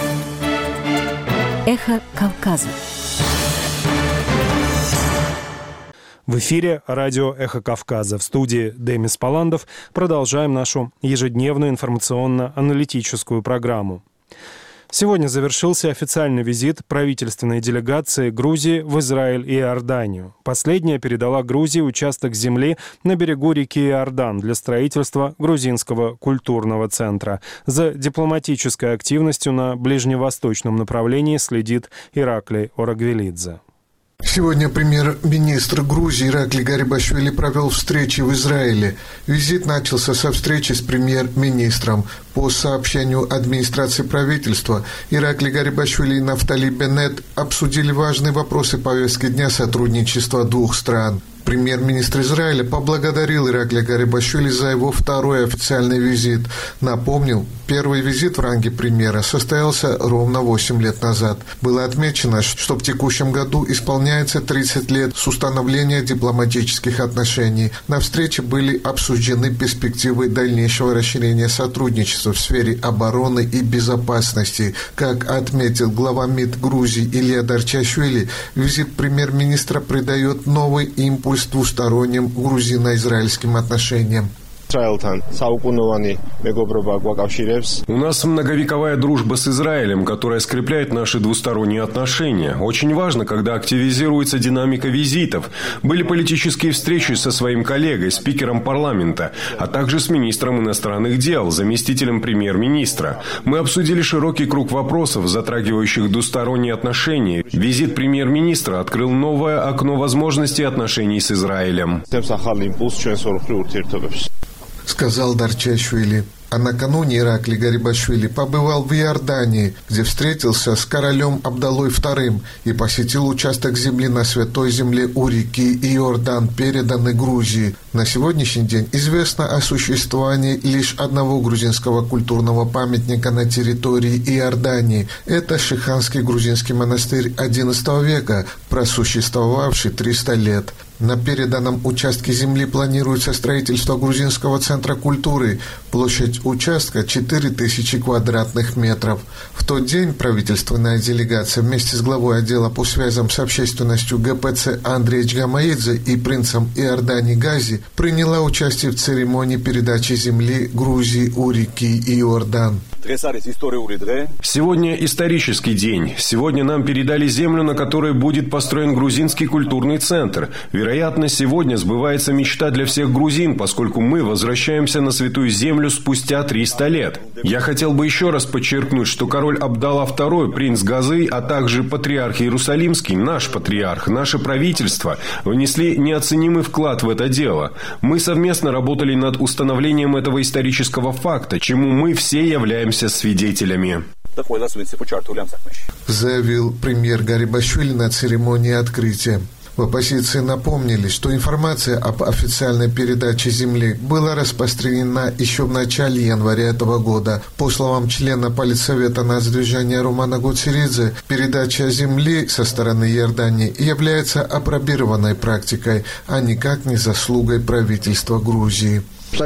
Эхо Кавказа. В эфире радио «Эхо Кавказа». В студии Демис Паландов. Продолжаем нашу ежедневную информационно-аналитическую программу. Сегодня завершился официальный визит правительственной делегации Грузии в Израиль и Иорданию. Последняя передала Грузии участок земли на берегу реки Иордан для строительства грузинского культурного центра. За дипломатической активностью на ближневосточном направлении следит Ираклий Орагвелидзе. Сегодня премьер-министр Грузии Ираклий Гарибашвили провел встречи в Израиле. Визит начался со встречи с премьер-министром. По сообщению администрации правительства, Ираклий Гарибашвили и Нафтали Беннет обсудили важные вопросы повестки дня сотрудничества двух стран. Премьер-министр Израиля поблагодарил Ираклия Гарибашвили за его второй официальный визит. Напомнил, первый визит в ранге премьера состоялся ровно восемь лет назад. Было отмечено, что в текущем году исполняется тридцать лет с установления дипломатических отношений. На встрече были обсуждены перспективы дальнейшего расширения сотрудничества в сфере обороны и безопасности. Как отметил глава МИД Грузии Илья Дарчашвили, визит премьер-министра придает новый импульс двусторонним грузино-израильским отношениям. У нас многовековая дружба с Израилем, которая скрепляет наши двусторонние отношения. Очень важно, когда активизируется динамика визитов. Были политические встречи со своим коллегой, спикером парламента, а также с министром иностранных дел, заместителем премьер-министра. Мы обсудили широкий круг вопросов, затрагивающих двусторонние отношения. Визит премьер-министра открыл новое окно возможностей отношений с Израилем, сказал Дарчашвили. А накануне Ираклий Гарибашвили побывал в Иордании, где встретился с королем Абдаллой вторым и посетил участок земли на Святой земле у реки Иордан, переданный Грузии. На сегодняшний день известно о существовании лишь одного грузинского культурного памятника на территории Иордании. Это Шиханский грузинский монастырь одиннадцатого века, просуществовавший триста лет. На переданном участке земли планируется строительство грузинского центра культуры. Площадь участка четыре тысячи квадратных метров. В тот день правительственная делегация вместе с главой отдела по связям с общественностью ГПЦ Андреем Джгамаидзе и принцем Иордании Гази приняла участие в церемонии передачи земли Грузии у реки Иордан. Сегодня исторический день. Сегодня нам передали землю, на которой будет построен грузинский культурный центр. Вероятно, сегодня сбывается мечта для всех грузин, поскольку мы возвращаемся на Святую Землю спустя триста лет. Я хотел бы еще раз подчеркнуть, что король Абдалла второй, принц Газы, а также патриарх Иерусалимский, наш патриарх, наше правительство, внесли неоценимый вклад в это дело. Мы совместно работали над установлением этого исторического факта, чему мы все являемся свидетелями, заявил премьер Гарибашвили на церемонии открытия. В оппозиции напомнили, что информация об официальной передаче земли была распространена еще в начале января этого года. По словам члена Политсовета нацдвижения Романа Гуцеридзе, передача земли со стороны Иордании является апробированной практикой, а никак не заслугой правительства Грузии.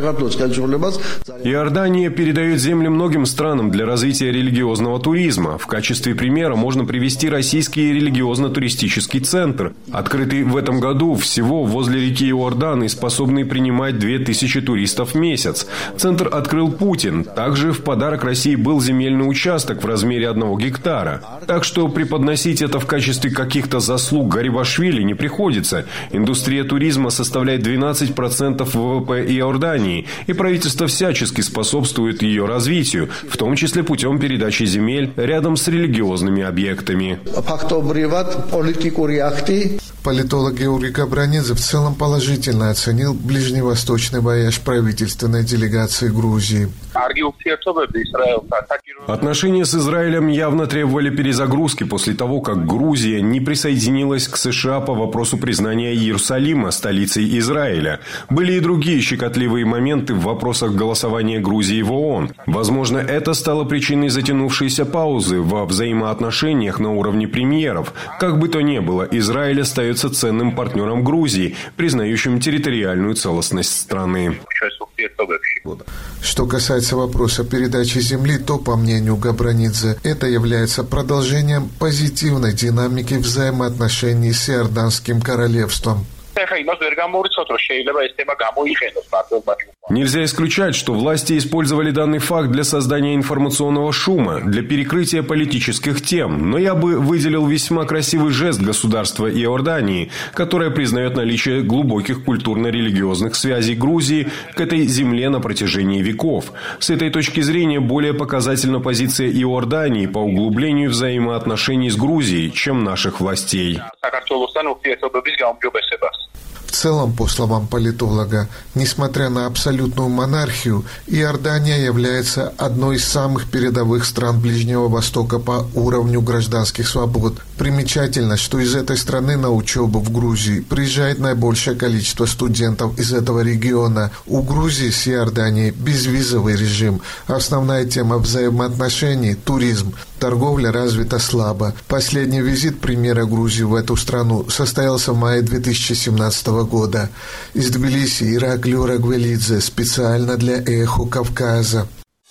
Иордания передает земли многим странам для развития религиозного туризма. В качестве примера можно привести российский религиозно-туристический центр, открытый в этом году всего возле реки Иордан и способный принимать две тысячи туристов в месяц. Центр открыл Путин. Также в подарок России был земельный участок в размере одного гектара. Так что преподносить это в качестве каких-то заслуг Гарибашвили не приходится. Индустрия туризма составляет двенадцать процентов ВВП Иордании, и правительство всячески способствует ее развитию, в том числе путем передачи земель рядом с религиозными объектами. Политолог Георгий Габранидзе в целом положительно оценил ближневосточный вояж правительственной делегации Грузии. Отношения с Израилем явно требовали перезагрузки после того, как Грузия не присоединилась к США по вопросу признания Иерусалима столицей Израиля. Были и другие щекотливые моменты в вопросах голосования Грузии в ООН. Возможно, это стало причиной затянувшейся паузы во взаимоотношениях на уровне премьеров. Как бы то ни было, Израиль остается ценным партнером Грузии, признающим территориальную целостность страны. Что касается вопроса передачи земли, то, по мнению Габранидзе, это является продолжением позитивной динамики взаимоотношений с Иорданским королевством. Нельзя исключать, что власти использовали данный факт для создания информационного шума, для перекрытия политических тем. Но я бы выделил весьма красивый жест государства Иордании, которое признает наличие глубоких культурно-религиозных связей Грузии к этой земле на протяжении веков. С этой точки зрения более показательна позиция Иордании по углублению взаимоотношений с Грузией, чем наших властей. В целом, по словам политолога, несмотря на абсолютную монархию, Иордания является одной из самых передовых стран Ближнего Востока по уровню гражданских свобод. Примечательно, что из этой страны на учебу в Грузии приезжает наибольшее количество студентов из этого региона. У Грузии с Иорданией безвизовый режим. Основная тема взаимоотношений – туризм. Торговля развита слабо. Последний визит премьера Грузии в эту страну состоялся в мае две тысячи семнадцатого года. Из Тбилиси Ираклий Урагвелидзе специально для «Эхо Кавказа».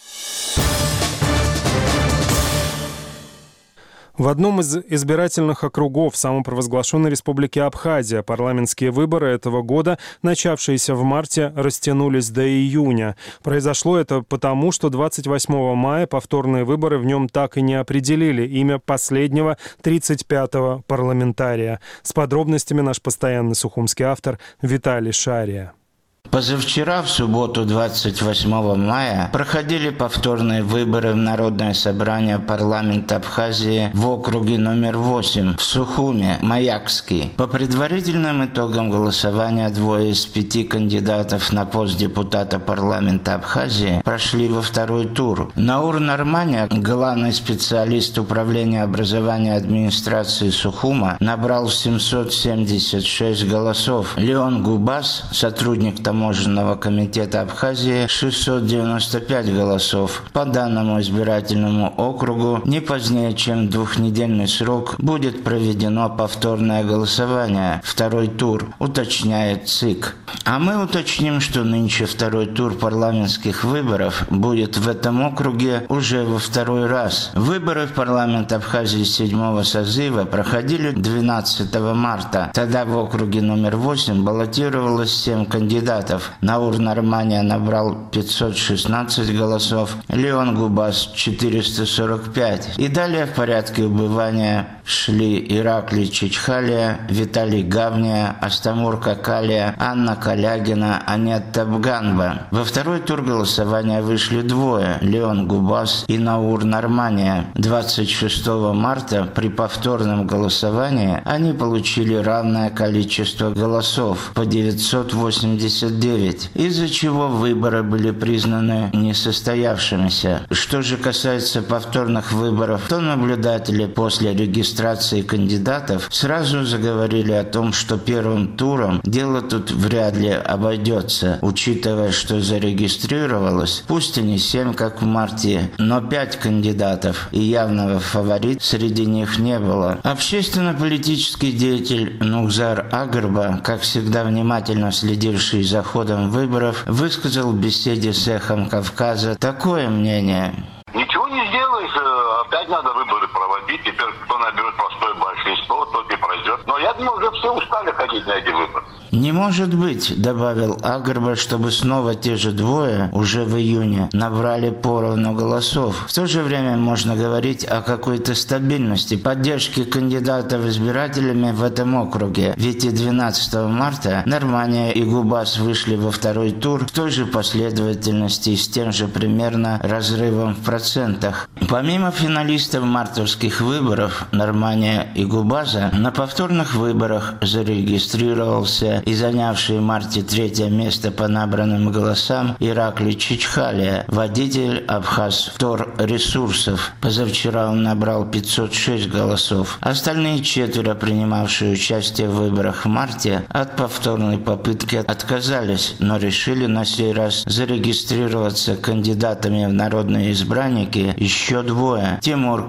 В одном из избирательных округов самопровозглашенной республики Абхазия парламентские выборы этого года, начавшиеся в марте, растянулись до июня. Произошло это потому, что двадцать восьмого мая повторные выборы в нем так и не определили имя последнего тридцать пятого парламентария. С подробностями наш постоянный сухумский автор Виталий Шария. Позавчера, в субботу двадцать восьмого мая, проходили повторные выборы в Народное собрание парламента Абхазии в округе номер восемь в Сухуме, Маякский. По предварительным итогам голосования двое из пяти кандидатов на пост депутата парламента Абхазии прошли во второй тур. Наур Нармания, главный специалист управления образования администрации Сухума, набрал семьсот семьдесят шесть голосов. Леон Губас, сотрудник таможенного Таможенного комитета Абхазии, шестьсот девяносто пять голосов. По данному избирательному округу не позднее, чем двухнедельный срок, будет проведено повторное голосование, второй тур, уточняет ЦИК. А мы уточним, что нынче второй тур парламентских выборов будет в этом округе уже во второй раз. Выборы в парламент Абхазии седьмого созыва проходили двенадцатого марта. Тогда в округе номер восемь баллотировалось семь кандидатов. Наур Нармания набрал пятьсот шестнадцать голосов, Леон Губас четыреста сорок пять. И далее в порядке убывания шли Ираклий Чичхалия, Виталий Гавния, Астамур Какалия, Анна Калягина, Анетта Бганба. Во второй тур голосования вышли двое – Леон Губас и Наур Нармания. двадцать шестого марта при повторном голосовании они получили равное количество голосов – по девятьсот восемьдесят девять, из-за чего выборы были признаны несостоявшимися. Что же касается повторных выборов, то наблюдатели после регистрации кандидатов сразу заговорили о том, что первым туром дело тут вряд ли обойдется, учитывая, что зарегистрировалось, пусть и не семь, как в марте, но пять кандидатов, и явного фаворита среди них не было. Общественно-политический деятель Нугзар Агарба, как всегда внимательно следивший за ходом выборов, высказал в беседе с «Эхом Кавказа» такое мнение. Ничего не сделаешь, опять надо выборы проводить, теперь кто наберет простое большинство, тот и пройдет. Но я думаю, уже все устали ходить на эти выборы. «Не может быть», — добавил Агарба, «чтобы снова те же двое уже в июне набрали поровну голосов. В то же время можно говорить о какой-то стабильности поддержки кандидатов избирателями в этом округе. Ведь и двенадцатого марта Нармания и Губас вышли во второй тур в той же последовательности и с тем же примерно разрывом в процентах». Помимо финалистов мартовских выборов Нармания и Губаза, на повторных выборах зарегистрировался и занявший в марте третье место по набранным голосам Ираклий Чичхалия, водитель Абхаз-Втор Ресурсов. Позавчера он набрал пятьсот шесть голосов. Остальные четверо, принимавшие участие в выборах в марте, от повторной попытки отказались, но решили на сей раз зарегистрироваться кандидатами в народные избранники еще двое. Тимур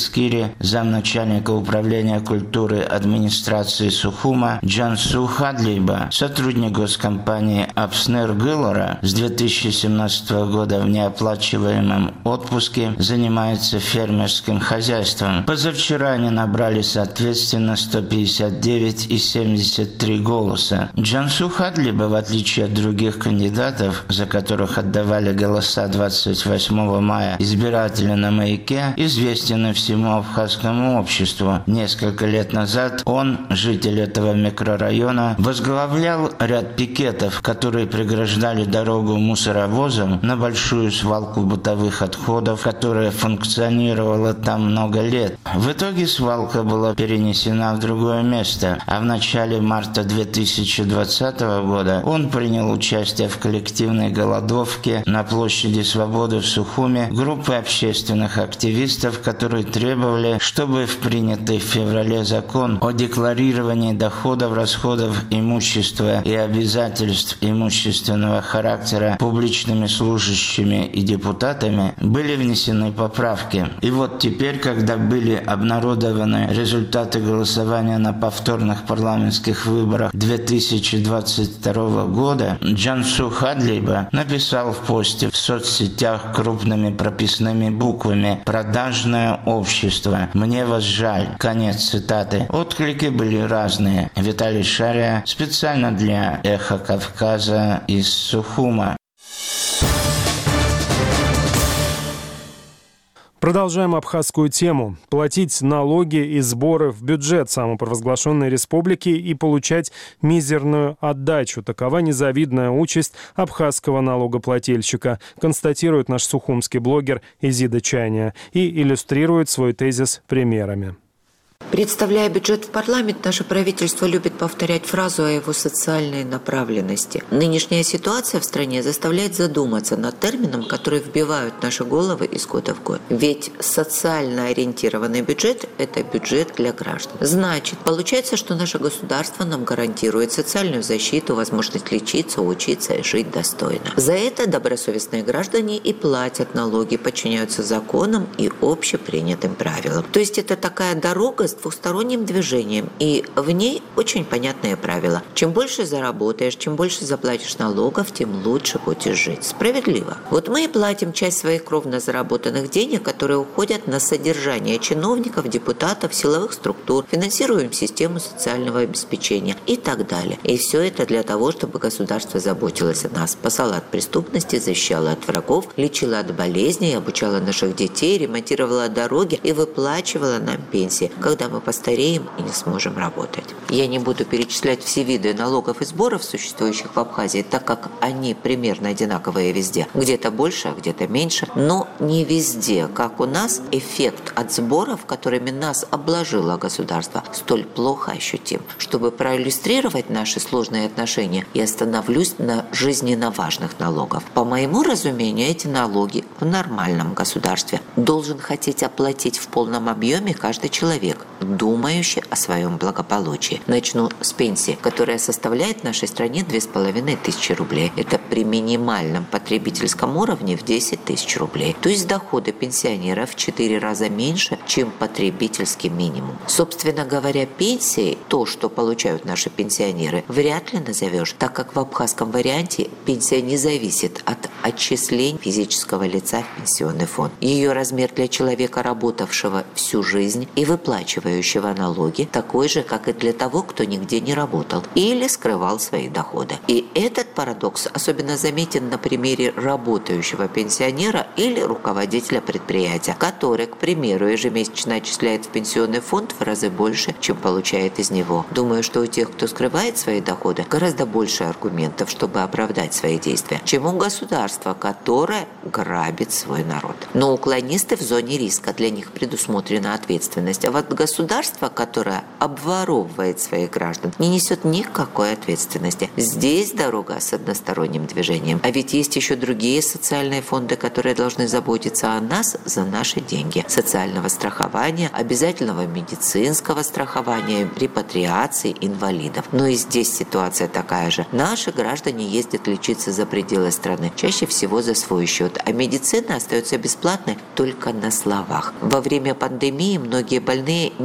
Кискири, замначальника управления культуры администрации Сухума, Джансу Хадли, Хадлиба, сотрудник госкомпании Апснер Гылора, с две тысячи семнадцатого года в неоплачиваемом отпуске занимается фермерским хозяйством. Позавчера они набрали соответственно сто пятьдесят девять и семьдесят три голоса. Джансу Хадлиба, в отличие от других кандидатов, за которых отдавали голоса двадцать восьмого мая избиратели на Маяке, известен всему абхазскому обществу. Несколько лет назад он, житель этого микрорайона, возглавлял ряд пикетов, которые преграждали дорогу мусоровозам на большую свалку бытовых отходов, которая функционировала там много лет. В итоге свалка была перенесена в другое место, а в начале марта две тысячи двадцатого года он принял участие в коллективной голодовке на площади Свободы в Сухуме группы общественных активистов, которые требовали, чтобы в принятый в феврале закон о декларировании доходов, расходов, имущества и обязательств имущественного характера публичными служащими и депутатами были внесены поправки. И вот теперь, когда были обнародованы результаты голосования на повторных парламентских выборах две тысячи двадцать второго года, Джансу Хадлиба написал в посте в соцсетях крупными прописными буквами «Продажное общество. Мне вас жаль». Конец цитаты. Отклики были разные. Виталий Шария специально для «Эхо Кавказа» из Сухума. Продолжаем абхазскую тему. Платить налоги и сборы в бюджет самопровозглашенной республики и получать мизерную отдачу. Такова незавидная участь абхазского налогоплательщика, констатирует наш сухумский блогер Изида Чайня и иллюстрирует свой тезис примерами. Представляя бюджет в парламент, наше правительство любит повторять фразу о его социальной направленности. Нынешняя ситуация в стране заставляет задуматься над термином, который вбивают в наши головы из года в год. Ведь социально ориентированный бюджет – это бюджет для граждан. Значит, получается, что наше государство нам гарантирует социальную защиту, возможность лечиться, учиться и жить достойно. За это добросовестные граждане и платят налоги, подчиняются законам и общепринятым правилам. То есть это такая дорога с двухсторонним движением, и в ней очень понятные правила. Чем больше заработаешь, чем больше заплатишь налогов, тем лучше будешь жить. Справедливо. Вот мы и платим часть своих кровно заработанных денег, которые уходят на содержание чиновников, депутатов, силовых структур, финансируем систему социального обеспечения и так далее. И все это для того, чтобы государство заботилось о нас, спасало от преступности, защищало от врагов, лечило от болезней, обучало наших детей, ремонтировало дороги и выплачивало нам пенсии, когда мы постареем и не сможем работать. Я не буду перечислять все виды налогов и сборов, существующих в Абхазии, так как они примерно одинаковые везде. Где-то больше, а где-то меньше, но не везде, как у нас, эффект от сборов, которыми нас обложило государство, столь плохо ощутим. Чтобы проиллюстрировать наши сложные отношения, я остановлюсь на жизненно важных налогах. По моему разумению, эти налоги в нормальном государстве должен хотеть оплатить в полном объеме каждый человек, думающий о своем благополучии. Начну с пенсии, которая составляет в нашей стране две с половиной тысячи рублей. Это при минимальном потребительском уровне в десять тысяч рублей. То есть доходы пенсионеров в четыре раза меньше, чем потребительский минимум. Собственно говоря, пенсии, то, что получают наши пенсионеры, вряд ли назовешь, так как в абхазском варианте пенсия не зависит от отчислений физического лица в пенсионный фонд. Ее размер для человека, работавшего всю жизнь и выплачивающего налоги, такой же, как и для того, кто нигде не работал или скрывал свои доходы. И этот парадокс особенно заметен на примере работающего пенсионера или руководителя предприятия, который, к примеру, ежемесячно отчисляет в пенсионный фонд в разы больше, чем получает из него. Думаю, что у тех, кто скрывает свои доходы, гораздо больше аргументов, чтобы оправдать свои действия, чем у государства, которое грабит свой народ. Но уклонисты в зоне риска, для них предусмотрена ответственность. А вот государство, которое обворовывает своих граждан, не несет никакой ответственности. Здесь дорога с односторонним движением. А ведь есть еще другие социальные фонды, которые должны заботиться о нас за наши деньги. Социального страхования, обязательного медицинского страхования, репатриации инвалидов. Но и здесь ситуация такая же. Наши граждане ездят лечиться за пределы страны, чаще всего за свой счет, а медицина остается бесплатной только на словах. Во время пандемии многие больные не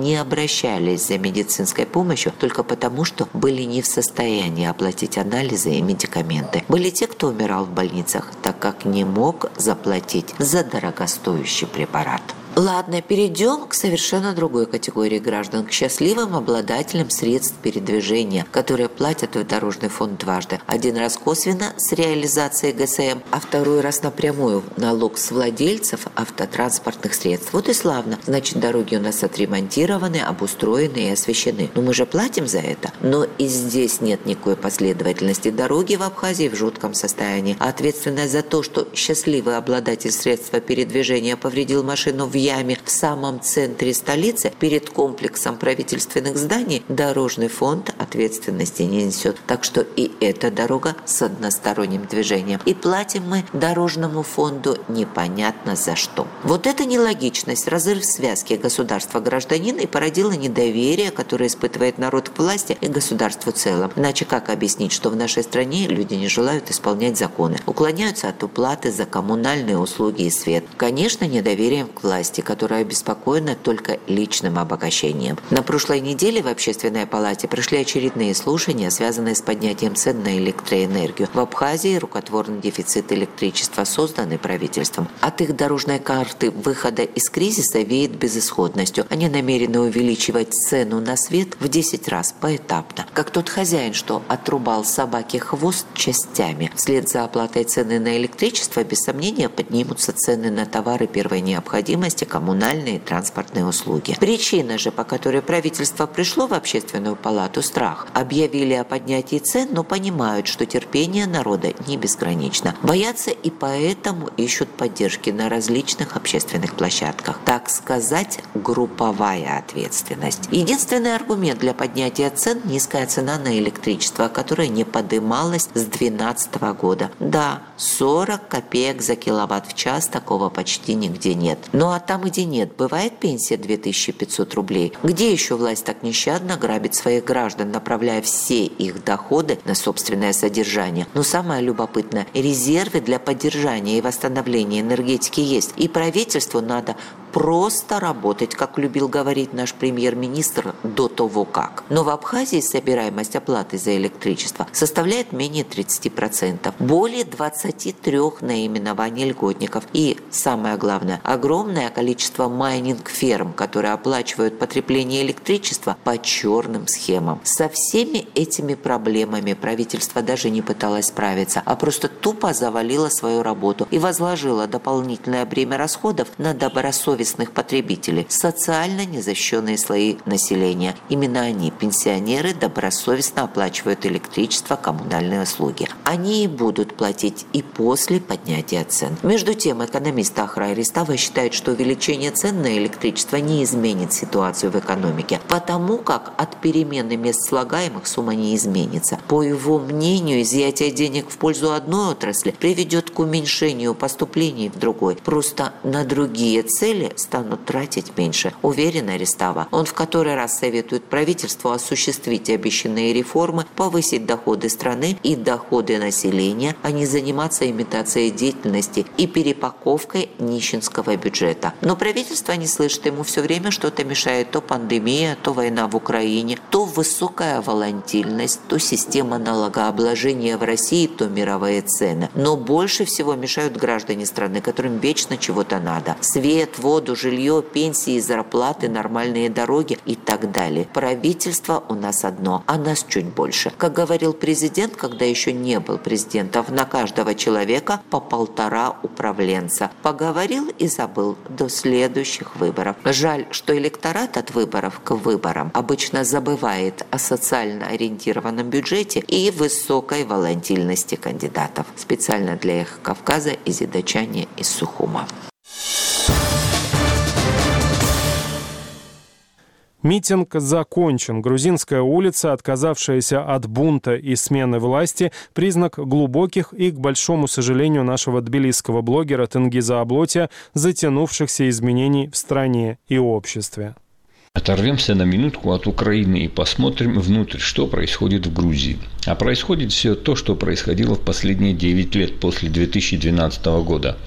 не обращались за медицинской помощью только потому, что были не в состоянии оплатить анализы и медикаменты. Были те, кто умирал в больницах, так как не мог заплатить за дорогостоящий препарат. Ладно, перейдем к совершенно другой категории граждан, к счастливым обладателям средств передвижения, которые платят в дорожный фонд дважды. Один раз косвенно с реализацией ГСМ, а второй раз напрямую налог с владельцев автотранспортных средств. Вот и славно. Значит, дороги у нас отремонтированы, обустроены и освещены. Но мы же платим за это. Но и здесь нет никакой последовательности. Дороги в Абхазии в жутком состоянии. А ответственность за то, что счастливый обладатель средства передвижения повредил машину в яме в самом центре столицы перед комплексом правительственных зданий, дорожный фонд ответственности не несет. Так что и эта дорога с односторонним движением. И платим мы дорожному фонду непонятно за что. Вот эта нелогичность, разрыв связки государства-гражданина и породила недоверие, которое испытывает народ к власти и государству в целом. Иначе как объяснить, что в нашей стране люди не желают исполнять законы, уклоняются от уплаты за коммунальные услуги и свет? Конечно, недоверием к власти, которая обеспокоена только личным обогащением. На прошлой неделе в Общественной палате прошли очередные слушания, связанные с поднятием цен на электроэнергию. В Абхазии рукотворный дефицит электричества, созданный правительством. От их дорожной карты выхода из кризиса веет безысходностью. Они намерены увеличивать цену на свет в десять раз поэтапно. Как тот хозяин, что отрубал собаке хвост частями. Вслед за оплатой цены на электричество, без сомнения, поднимутся цены на товары первой необходимости, коммунальные и транспортные услуги. Причина же, по которой правительство пришло в Общественную палату, страх. Объявили о поднятии цен, но понимают, что терпение народа не безгранично. Боятся и поэтому ищут поддержки на различных общественных площадках. Так сказать, групповая ответственность. Единственный аргумент для поднятия цен – низкая цена на электричество, которая не подымалась с две тысячи двенадцатого года. Да, сорок копеек за киловатт в час, такого почти нигде нет. Ну а там, где нет, бывает пенсия две тысячи пятьсот рублей. Где еще власть так нещадно грабит своих граждан, направляя все их доходы на собственное содержание? Но самое любопытное, резервы для поддержания и восстановления энергетики есть. И правительству надо просто работать, как любил говорить наш премьер-министр, до того как. Но в Абхазии собираемость оплаты за электричество составляет менее тридцати процентов. Более двадцати трёх наименований льготников. И, самое главное, огромное количество майнинг-ферм, которые оплачивают потребление электричества по черным схемам. Со всеми этими проблемами правительство даже не пыталось справиться, а просто тупо завалило свою работу и возложило дополнительное бремя расходов на добросовестных потребителей, социально незащищенные слои населения. Именно они, пенсионеры, добросовестно оплачивают электричество, коммунальные услуги. Они и будут платить и после поднятия цен. Между тем, экономист Ахра Аристава считает, что увеличение цен на электричество не изменит ситуацию в экономике, потому как от перемены мест слагаемых сумма не изменится. По его мнению, изъятие денег в пользу одной отрасли приведет к уменьшению поступлений в другой. Просто на другие цели станут тратить меньше, уверен Аристава. Он в который раз советует правительству осуществить обещанные реформы, повысить доходы страны и доходы населения, а не заниматься имитацией деятельности и перепаковкой нищенского бюджета. Но правительство не слышит, ему все время что-то мешает: то пандемия, то война в Украине, то высокая волатильность, то система налогообложения в России, то мировые цены. Но больше всего мешают граждане страны, которым вечно чего-то надо. Свет, воду, жилье, пенсии, зарплаты, нормальные дороги и так далее. Правительство у нас одно, а нас чуть больше. Как говорил президент, когда еще не был президентом, на каждого человека по полтора управленца. Поговорил и забыл до следующих выборов. Жаль, что электорат от выборов к выборам обычно забывает о социально ориентированном бюджете и высокой волатильности кандидатов. Специально для Эхо Кавказа Изида Чани из Сухума. Митинг закончен. Грузинская улица, отказавшаяся от бунта и смены власти, признак глубоких и, к большому сожалению нашего тбилисского блогера Тенгиза Аблотия, затянувшихся изменений в стране и обществе. Оторвемся на минутку от Украины и посмотрим внутрь, что происходит в Грузии. А происходит все то, что происходило в последние девять лет после две тысячи двенадцатого года.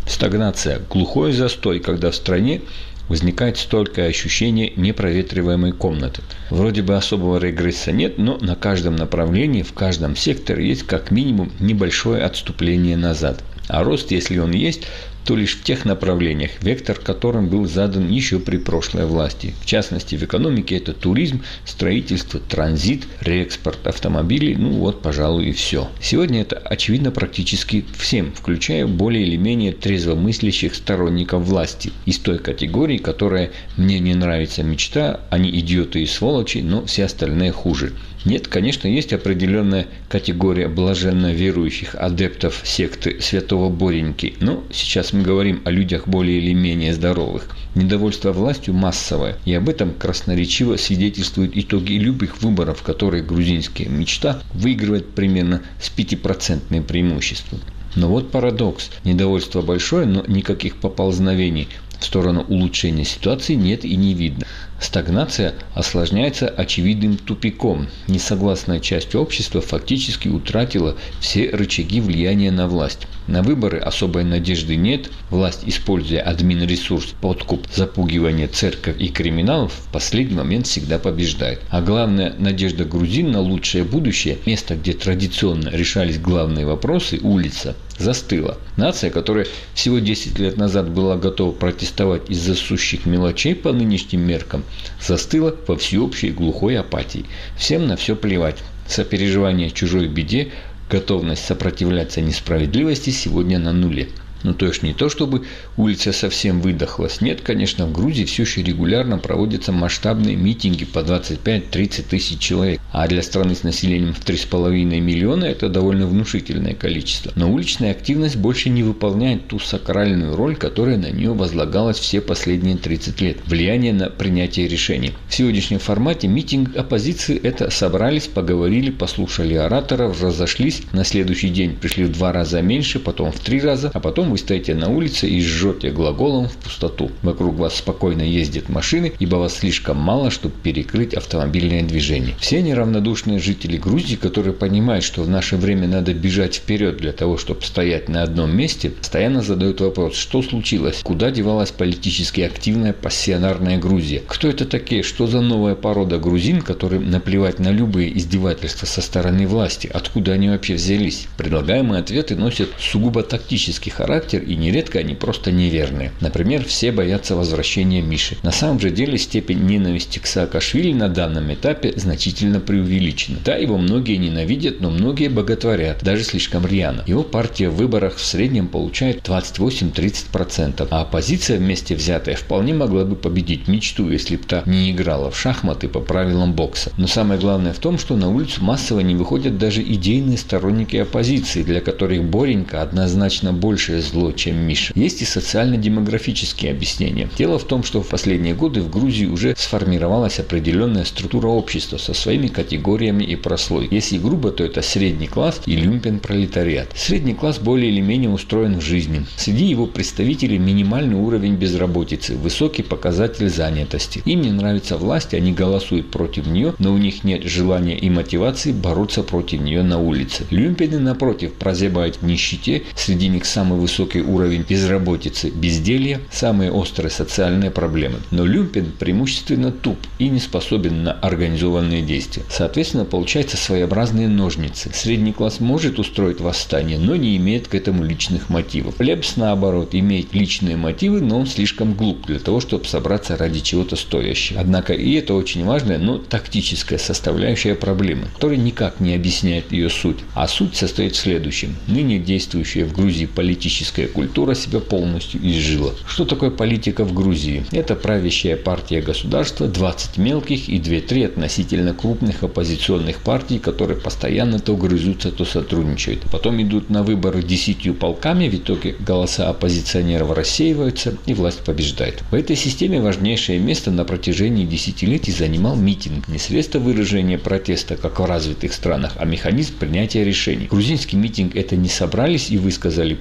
Стагнация – глухой застой, когда в стране возникает стойкое ощущение непроветриваемой комнаты. Вроде бы особого регресса нет, но на каждом направлении, в каждом секторе есть как минимум небольшое отступление назад. А рост, если он есть, то лишь в тех направлениях, вектор которым был задан еще при прошлой власти. В частности, в экономике это туризм, строительство, транзит, реэкспорт автомобилей, ну вот, пожалуй, и все. Сегодня это очевидно практически всем, включая более или менее трезвомыслящих сторонников власти. Из той категории, которая «мне не нравится мечта», они идиоты и сволочи, но все остальные хуже. Нет, конечно, есть определенная категория блаженно верующих адептов секты Святого Бореньки, но сейчас мы говорим о людях более или менее здоровых. Недовольство властью массовое, и об этом красноречиво свидетельствуют итоги любых выборов, которые грузинская мечта выигрывает примерно с пятипроцентным преимуществом. Но вот парадокс. Недовольство большое, но никаких поползновений в сторону улучшения ситуации нет и не видно. Стагнация осложняется очевидным тупиком. Несогласная часть общества фактически утратила все рычаги влияния на власть. На выборы особой надежды нет. Власть, используя админресурс, подкуп, запугивание, церковь и криминалов, в последний момент всегда побеждает. А главная надежда грузин на лучшее будущее, место, где традиционно решались главные вопросы, улица, застыла. Нация, которая всего десять лет назад была готова протестовать из-за сущих мелочей по нынешним меркам, застыла во всеобщей глухой апатии. Всем на все плевать. Сопереживание чужой беде, готовность сопротивляться несправедливости сегодня на нуле. Ну, то есть не то, чтобы улица совсем выдохлась. Нет, конечно, в Грузии все еще регулярно проводятся масштабные митинги по двадцать пять-тридцать тысяч человек. А для страны с населением в три с половиной миллиона это довольно внушительное количество. Но уличная активность больше не выполняет ту сакральную роль, которая на нее возлагалась все последние тридцать лет. Влияние на принятие решений. В сегодняшнем формате митинг оппозиции – это собрались, поговорили, послушали ораторов, разошлись. На следующий день пришли в два раза меньше, потом в три раза, а потом вы стоите на улице и жжете глаголом в пустоту. Вокруг вас спокойно ездят машины, ибо вас слишком мало, чтобы перекрыть автомобильное движение. Все неравнодушные жители Грузии, которые понимают, что в наше время надо бежать вперед для того, чтобы стоять на одном месте, постоянно задают вопрос, что случилось, куда девалась политически активная пассионарная Грузия, кто это такие, что за новая порода грузин, которым наплевать на любые издевательства со стороны власти, откуда они вообще взялись. Предлагаемые ответы носят сугубо тактический характер, и нередко они просто неверные. Например, все боятся возвращения Миши. На самом же деле степень ненависти к Саакашвили на данном этапе значительно преувеличена. Да, его многие ненавидят, но многие боготворят, даже слишком рьяно. Его партия в выборах в среднем получает двадцать восемь-тридцать процентов, а оппозиция вместе взятая вполне могла бы победить мечту, если бы та не играла в шахматы по правилам бокса. Но самое главное в том, что на улицу массово не выходят даже идейные сторонники оппозиции, для которых Боренька однозначно большее зло, чем Миша. Есть и социально-демографические объяснения. Дело в том, что в последние годы в Грузии уже сформировалась определенная структура общества со своими категориями и прослойкой. Если грубо, то это средний класс и люмпен-пролетариат. Средний класс более или менее устроен в жизни. Среди его представителей минимальный уровень безработицы, высокий показатель занятости. Им не нравится власть, они голосуют против нее, но у них нет желания и мотивации бороться против нее на улице. Люмпены, напротив, прозябают в нищете, среди них самый высокий уровень безработицы, безделья, самые острые социальные проблемы. Но люмпен преимущественно туп и не способен на организованные действия. Соответственно, получаются своеобразные ножницы. Средний класс может устроить восстание, но не имеет к этому личных мотивов. Плебс, наоборот, имеет личные мотивы, но он слишком глуп для того, чтобы собраться ради чего-то стоящего. Однако и это очень важная, но тактическая составляющая проблемы, которая никак не объясняет ее суть. А суть состоит в следующем. Ныне действующая в Грузии политическая культура себя полностью изжила. Что такое политика в Грузии? Это правящая партия государства, двадцать мелких и две-три относительно крупных оппозиционных партий, которые постоянно то грызутся, то сотрудничают. Потом идут на выборы десятью полками, в итоге голоса оппозиционеров рассеиваются и власть побеждает. В этой системе важнейшее место на протяжении десятилетий занимал митинг. Не средство выражения протеста, как в развитых странах, а механизм принятия решений. Грузинский митинг – это не собрались и высказали протест,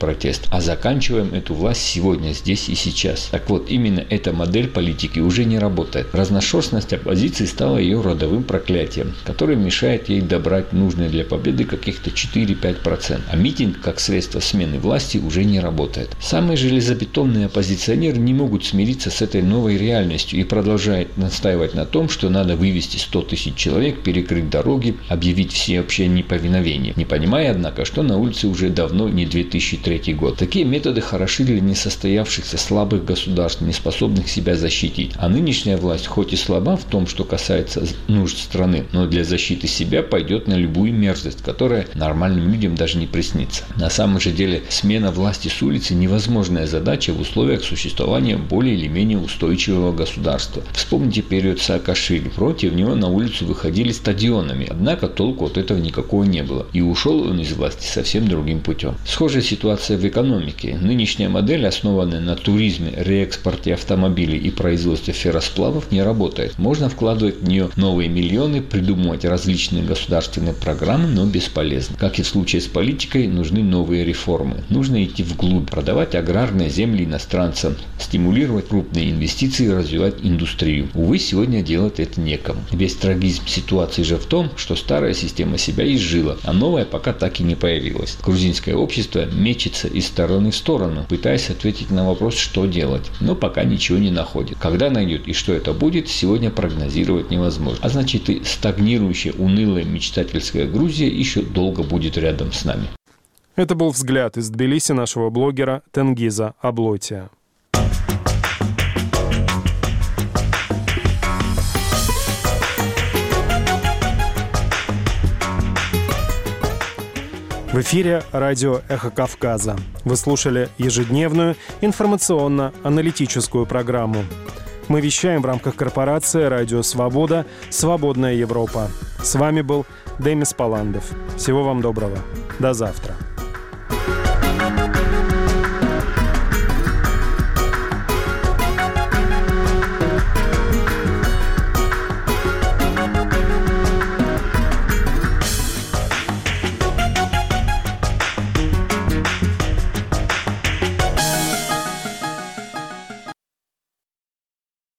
а заканчиваем эту власть сегодня, здесь и сейчас. Так вот, именно эта модель политики уже не работает. Разношерстность оппозиции стала ее родовым проклятием, которое мешает ей добрать нужные для победы каких-то четыре-пять процентов. А митинг, как средство смены власти, уже не работает. Самые железобетонные оппозиционеры не могут смириться с этой новой реальностью и продолжают настаивать на том, что надо вывести сто тысяч человек, перекрыть дороги, объявить всеобщее неповиновение. Не понимая, однако, что на улице уже давно не две тысячи третий год. Такие методы хороши для несостоявшихся слабых государств, не способных себя защитить. А нынешняя власть хоть и слаба в том, что касается нужд страны, но для защиты себя пойдет на любую мерзость, которая нормальным людям даже не приснится. На самом же деле смена власти с улицы невозможная задача в условиях существования более или менее устойчивого государства. Вспомните период Саакашвили. Против него на улицу выходили стадионами, однако толку от этого никакого не было. И ушел он из власти совсем другим путем. Схожая ситуация в экономике. Нынешняя модель, основанная на туризме, реэкспорте автомобилей и производстве ферросплавов, не работает. Можно вкладывать в нее новые миллионы, придумывать различные государственные программы, но бесполезно. Как и в случае с политикой, нужны новые реформы. Нужно идти вглубь, продавать аграрные земли иностранцам, стимулировать крупные инвестиции и развивать индустрию. Увы, сегодня делать это некому. Весь трагизм ситуации же в том, что старая система себя изжила, а новая пока так и не появилась. Грузинское общество мечется из стороны в сторону, пытаясь ответить на вопрос, что делать, но пока ничего не находит. Когда найдет и что это будет, сегодня прогнозировать невозможно. А значит, и стагнирующая, унылая, мечтательская Грузия еще долго будет рядом с нами. Это был взгляд из Тбилиси нашего блогера Тенгиза Аблотия. В эфире радио «Эхо Кавказа». Вы слушали ежедневную информационно-аналитическую программу. Мы вещаем в рамках корпорации «Радио Свобода. Свободная Европа». С вами был Демис Паландов. Всего вам доброго. До завтра.